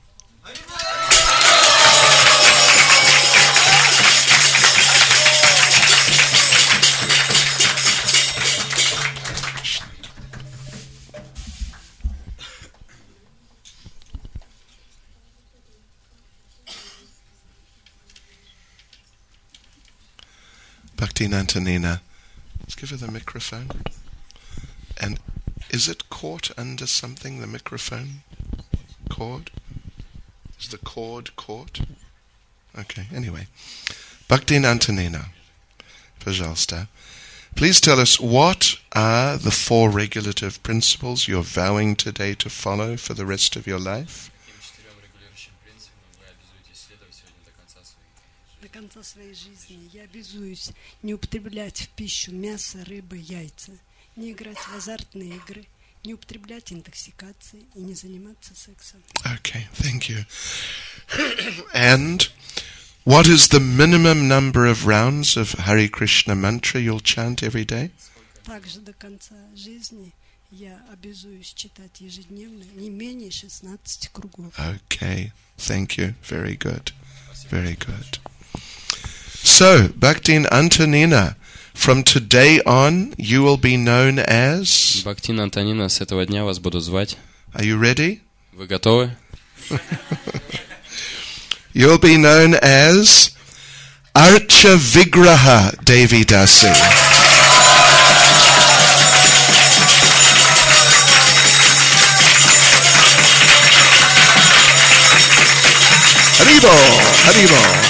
Bhaktin Antonina. Let's give her the microphone. And is it caught under something, the microphone? Cord? Is the cord caught? Okay, anyway. Bhaktin Antonina. Пожалуйста. Please tell us, what are the four regulative principles you're vowing today to follow for the rest of your life? До конца своей жизни я обязуюсь не употреблять в пищу мясо, рыбы, яйца, не играть в азартные игры, не употреблять интоксикации и не заниматься сексом. Okay, thank you. And what is the minimum number of rounds of Hare Krishna mantra you'll chant every day? Также до конца жизни я обязуюсь читать ежедневно не менее шестнадцати кругов. Okay, thank you. Very good. Very good. So, Bhaktin Antonina, from today on, you will be known as... Бхактин Антонина, с этого дня вас будут звать. Are you ready? Вы готовы? You'll be known as Archa Vigraha Devi Dasi. Haribo, Haribo.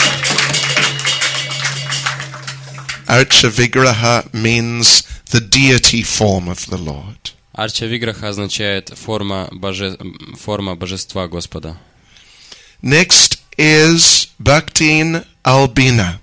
Archa Vigraha means the deity form of the Lord. Арча Виграха означает форма, боже... форма божества Господа. Next is Bhaktin Albina.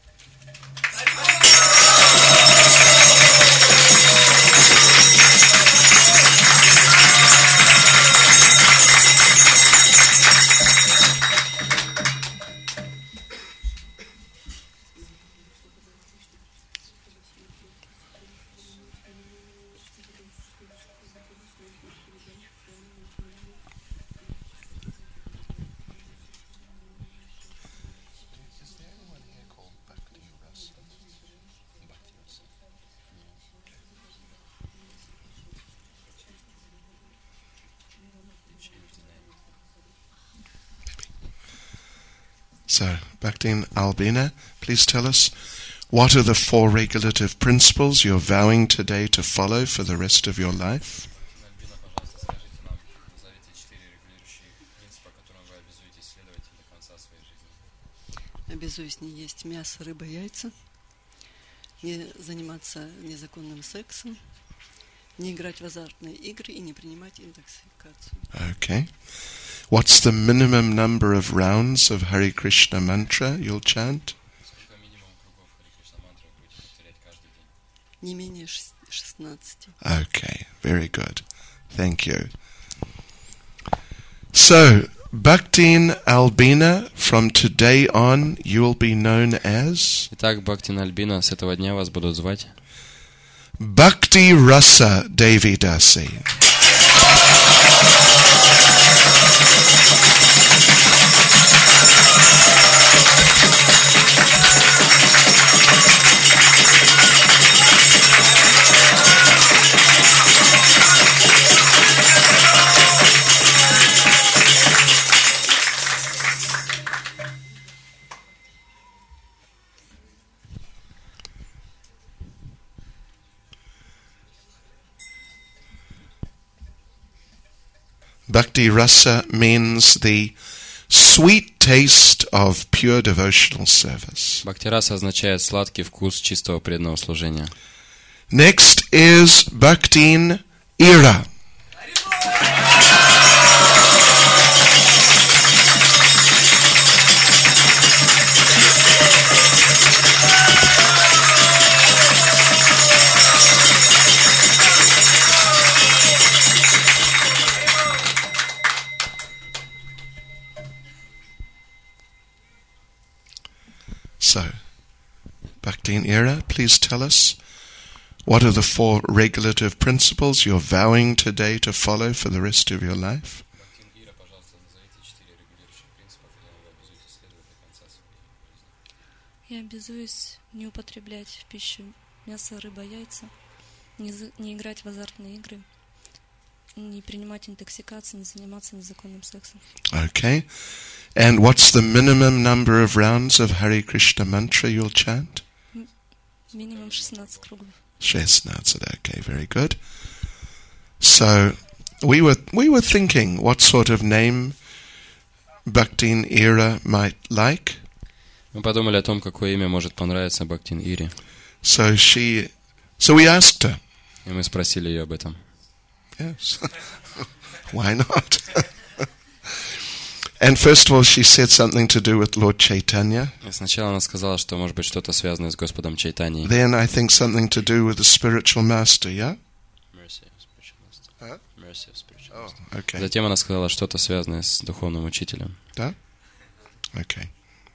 So, Bhaktin Albina, please tell us, what are the four regulative principles you're vowing today to follow for the rest of your life? Обязуюсь не есть мясо, рыба, яйца, не заниматься незаконным сексом, не играть в азартные игры и не принимать интоксикацию. Okay. What's the minimum number of rounds of Hare Krishna mantra you'll chant? Не менее шестнадцати. Okay, very good. Thank you. So, Bhaktin Albina, from today on, you will be known as... Итак, Бхактин Альбина, с этого дня вас будут звать Bhakti Rasa Devi Dasi. Bhakti Rasa means the sweet taste of pure devotional service. Бхакти Раса означает сладкий вкус чистого преданного служения. Next is Bhaktin Ira. So, Bhaktin Era, please tell us, what are the four regulative principles you're vowing today to follow for the rest of your life? Я обязуюсь не употреблять в пищу мясо, рыба, яйца, не, за, не играть в азартные игры, не принимать интоксикации, не заниматься незаконным сексом. Okay. And what's the minimum number of rounds of Hare Krishna mantra you'll chant? Минимум шестнадцать кругов. шестнадцать, okay, very good. So, we were we were thinking what sort of name Bhaktin Era might like. Мы подумали о том, какое имя может понравиться Бхактин Ире. So she, so we asked her. И мы спросили ее об этом. Yes. Why not? And first of all, she said something to do with Lord Chaitanya. И сначала она сказала, что может быть что-то связанное с Господом Чайтаньей. Then I think something to do with the spiritual master, yeah? Mercy of spiritual master. Huh? Mercy of spiritual Oh, master. okay. Затем она сказала что-то связанное с духовным учителем. Да? Okay.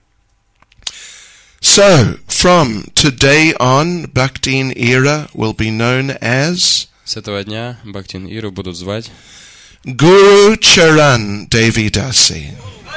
So, from today on, Bhaktin Era will be known as... С этого дня Бхактин Иру будут звать Guru Charan Devidasi.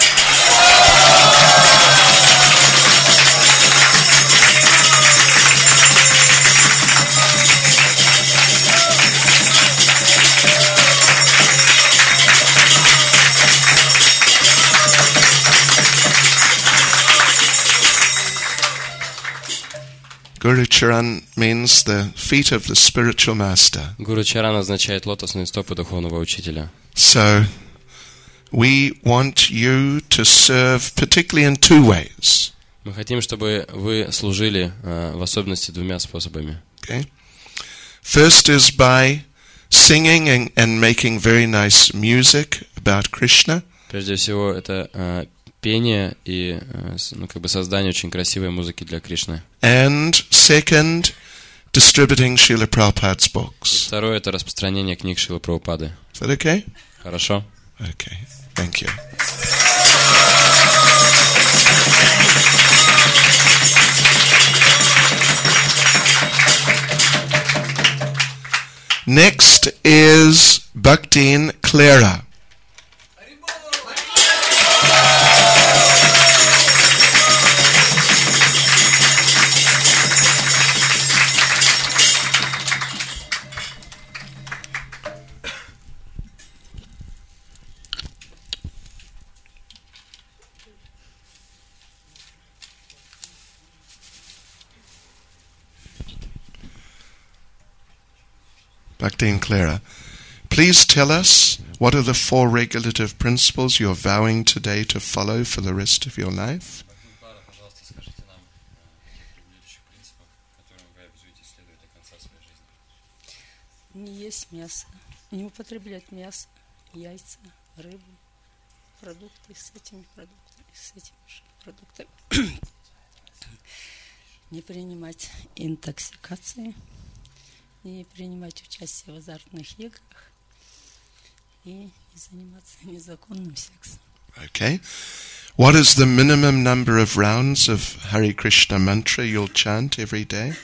Guru Charan means the feet of the spiritual master. Гуру Чаран означает лотосные стопы духовного учителя. So, we want you to serve particularly in two ways. Мы хотим, чтобы вы служили э, в особенности двумя способами. Okay. First is by singing and, and making very nice music about Krishna. Прежде всего, это э, пение и э, ну, как бы создание очень красивой музыки для Кришны. And second, distributing Srila Prabhupada's И books. второе — это распространение книг Шрилы Прабхупады. Is that okay? Хорошо? Okay, thank you. Next is Bhaktin Clara. Bhaktin Clara, please tell us what are the four regulative principles you're vowing today to follow for the rest of your life? Не есть мясо, не употреблять мясо, яйца, рыбу, продукты с этими продуктами, с этими же продуктами. Не принимать интоксикации, не принимать участие в азартных играх и не заниматься незаконным сексом. Okay. What is the minimum number of rounds of Hare Krishna mantra you'll chant every day?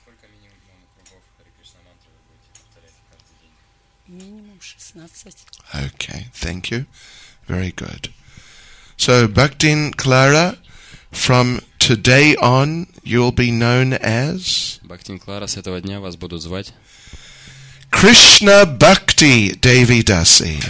Минимум шестнадцать. Okay, thank you. Very good. So, Bhaktin Clara, from today on, you'll be known as Бхактин Клара, с этого дня вас будут звать Krishna Bhakti Devidasi.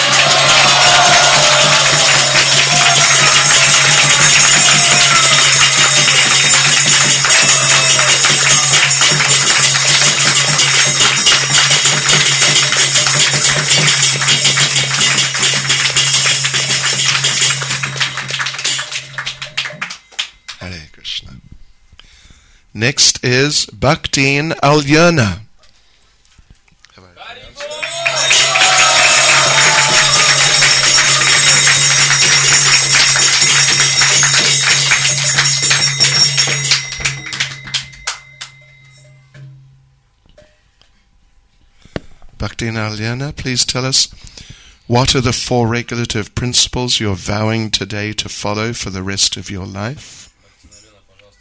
Hare Krishna. Next is Bhaktin Alyona. Bhaktin Alyona, please tell us what are the four regulative principles you're vowing today to follow for the rest of your life?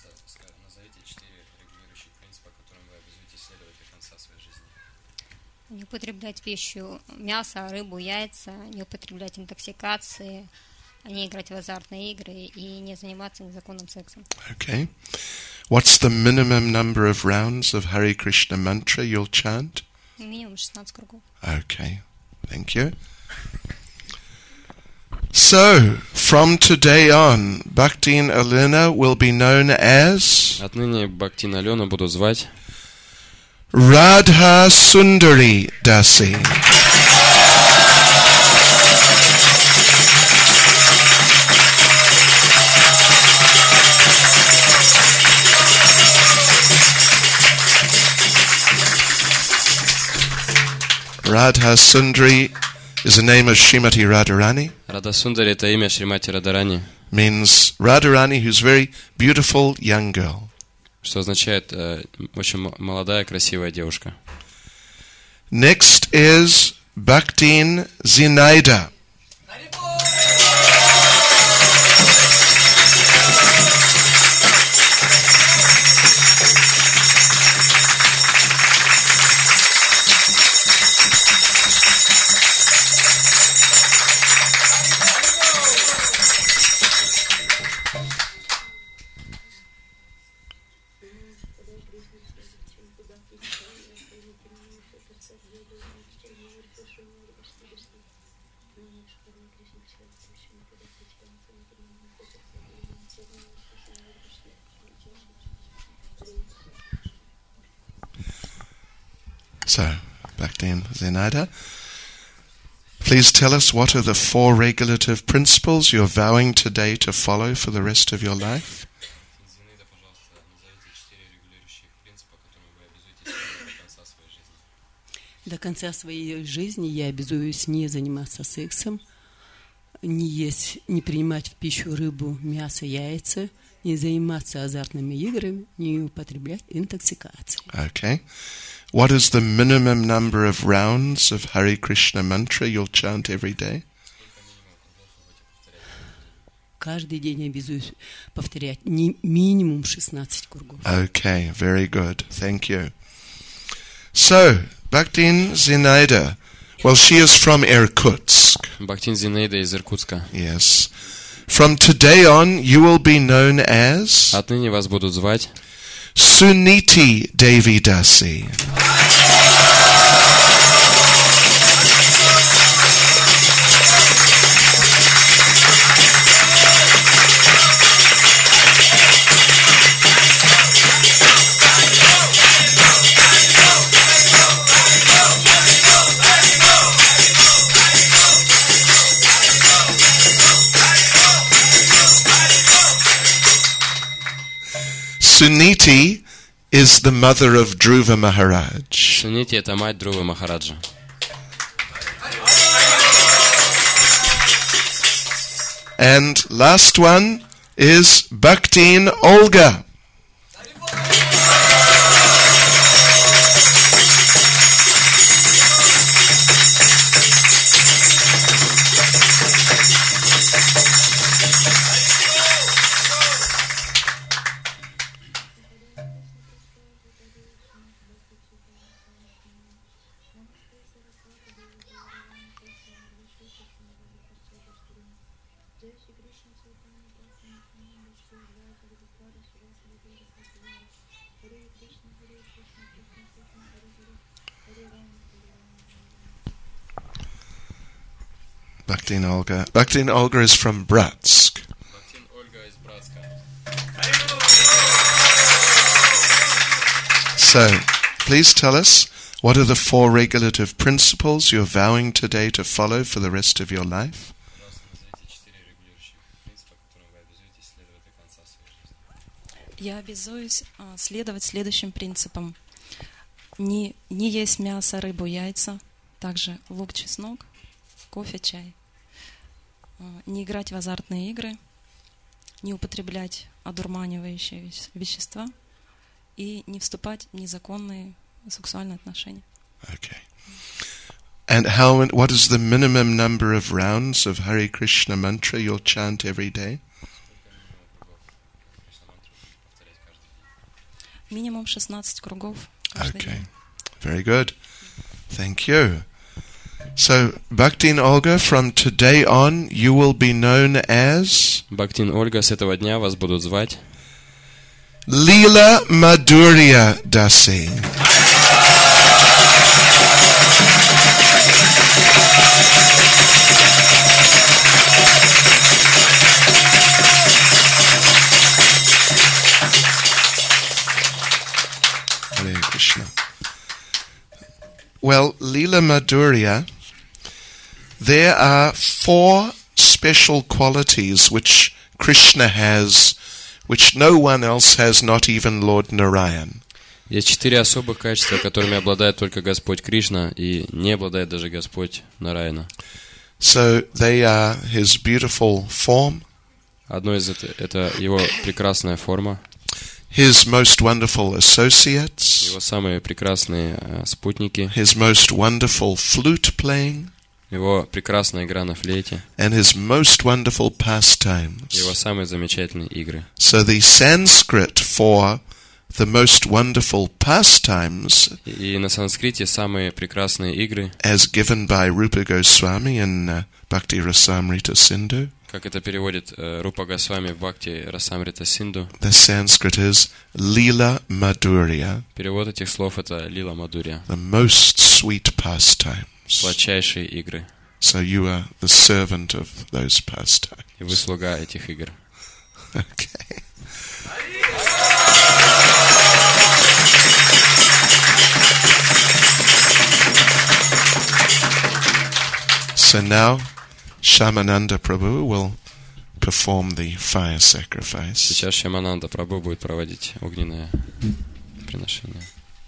Не употреблять в пищу мясо, рыбу, яйца, не употреблять интоксикации, не играть в азартные игры и не заниматься незаконным сексом. Okay. What's the minimum number of rounds of Hare Krishna mantra you'll chant? Минимум шестнадцать кругов. Okay. Thank you. So, from today on, Bhakti and Alena will be known as Отныне Бхактин и Алена будут звать Radha Sundari Dasi. Radha Sundari is the name of Srimati Radharani. Рада Сундари — это имя Шримати Радарани, Means Radharani, who's very beautiful young girl. что означает э, очень м- молодая, красивая девушка. Next is Bhaktin Zinaida. So, Bhaktin Zinaida, please tell us what are the four regulative principles you're vowing today to follow for the rest of your life? До конца своей жизни я обязуюсь не заниматься сексом, не есть, не принимать в пищу рыбу, мясо, яйца, не заниматься азартными играми, не употреблять интоксикацию. Okay. What is the minimum number of rounds of Hare Krishna mantra you'll chant every day? Каждый день обязуюсь повторять не минимум шестнадцать кругов. Okay, very good. Thank you. So, Bhaktin Zinaida, well, she is from Irkutsk. Бхактин Зинаида из Иркутска. Yes. From today on, you will be known as Отныне вас будут звать Suniti Devi Dasi. Suniti is the mother of Dhruva Maharaj. Сунити — это мать Друвы Махараджа. And last one is Bhaktin Olga. Bhaktin Olga. Bhaktin Olga is from Bratsk. So, please tell us, what are the four regulative principles you're vowing today to follow for the rest of your life? Я обязуюсь а, следовать следующим принципам. Не, не есть мясо, рыбу, яйца, также лук, чеснок, кофе, чай. А, не играть в азартные игры, не употреблять одурманивающие вещ- вещества и не вступать в незаконные сексуальные отношения. Okay. And how? What is the minimum number of rounds of Hare Krishna mantra you'll chant every day? Минимум шестнадцать кругов каждый Okay. день. Very good. Thank you. So, Bhaktin Olga, from today on, you will be known as... Бхактин Ольга, с этого дня вас будут звать Leela Madhurya Dasi. Hare Krishna. Well, Leela Madhurya, there are four special qualities which Krishna has, which no one else has, not even Lord Narayan. Есть четыре особых качества, которыми обладает только Господь Кришна, и не обладает даже Господь Нараяна. So they are his beautiful form, Одно из это, это его прекрасная форма, his most wonderful associates, его самые прекрасные э, спутники, his most wonderful flute playing, его прекрасная игра на флейте, and his most wonderful pastimes. его самые замечательные игры. So the Sanskrit for the most wonderful pastimes, И на санскрите самые прекрасные игры, as given by Rupa Goswami in uh, Bhakti Rasamrita Sindhu, как это переводит э, Рупа Госвами в Бхакти Расамрита Синду, the Sanskrit is Leela Madhurya, перевод этих слов это Лила Мадурья, the most sweet pastimes. сладчайшие игры. So you are the servant of those pastimes. И вы слуга этих игр. Okay. So now Shamananda Prabhu will perform the fire sacrifice. Сейчас Шьямананда Прабху будет проводить огненное приношение.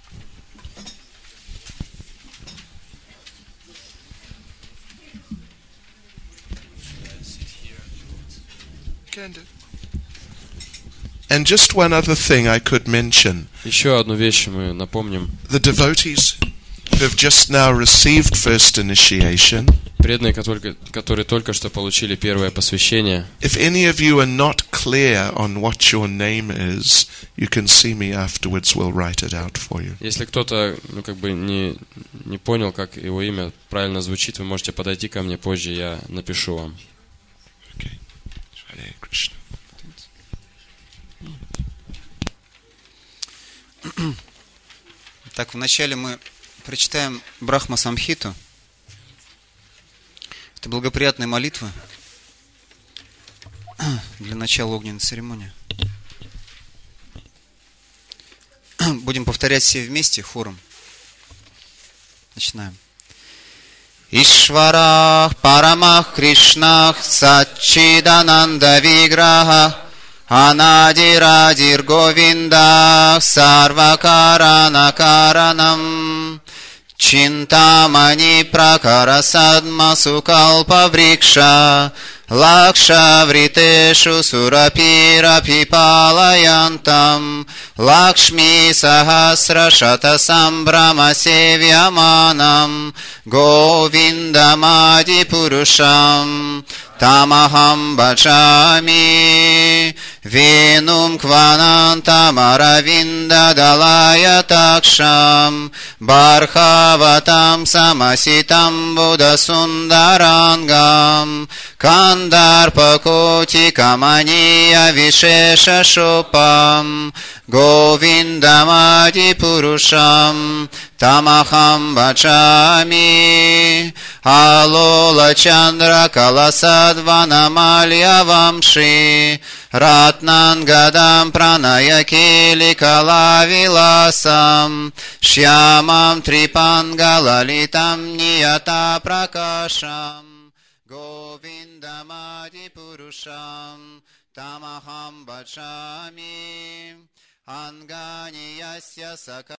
And just one other thing I could mention. Еще одну вещь мы напомним. The devotees who have just now received first initiation, Преданные, которые, которые только что получили первое посвящение, if any of you are not clear on what your name is, you can see me afterwards, we'll write it out for you. если кто-то ну, как бы не, не понял, как его имя правильно звучит, вы можете подойти ко мне позже, я напишу вам. Okay. Hare Krishna. Так, вначале мы прочитаем Брахма Самхиту. Это благоприятная молитва для начала огненной церемонии. Будем повторять все вместе хором. Начинаем. Ишварах Парамах Кришнах Саччидананда Виграха Анадирадир Говиндах Сарвакарана Каранам Чинтамани Пракара Садма Сукалпа Врикша Лакша Вритешу Сурапира Пипалаянтам Лакшми Сахасра Шата Самбрама Севьяманам Говиндамади Пурушам Тамахам Бачами Венум Кванантам Аравинда Далая Такшам Бархаватам Самаситам Буда Сундарангам Кандарпакоти Камания Вишеша Шопам Говиндамади Пурушам Тамахам Бачами Алола Чандра Каласадвана Малья Вамши Ратнангадам Пранаякили Калавиласам Шьямам Трипангалалитам Нията Пракашам Говиндамади Пурушам Тамахам Бачами Ангани Ясья Сака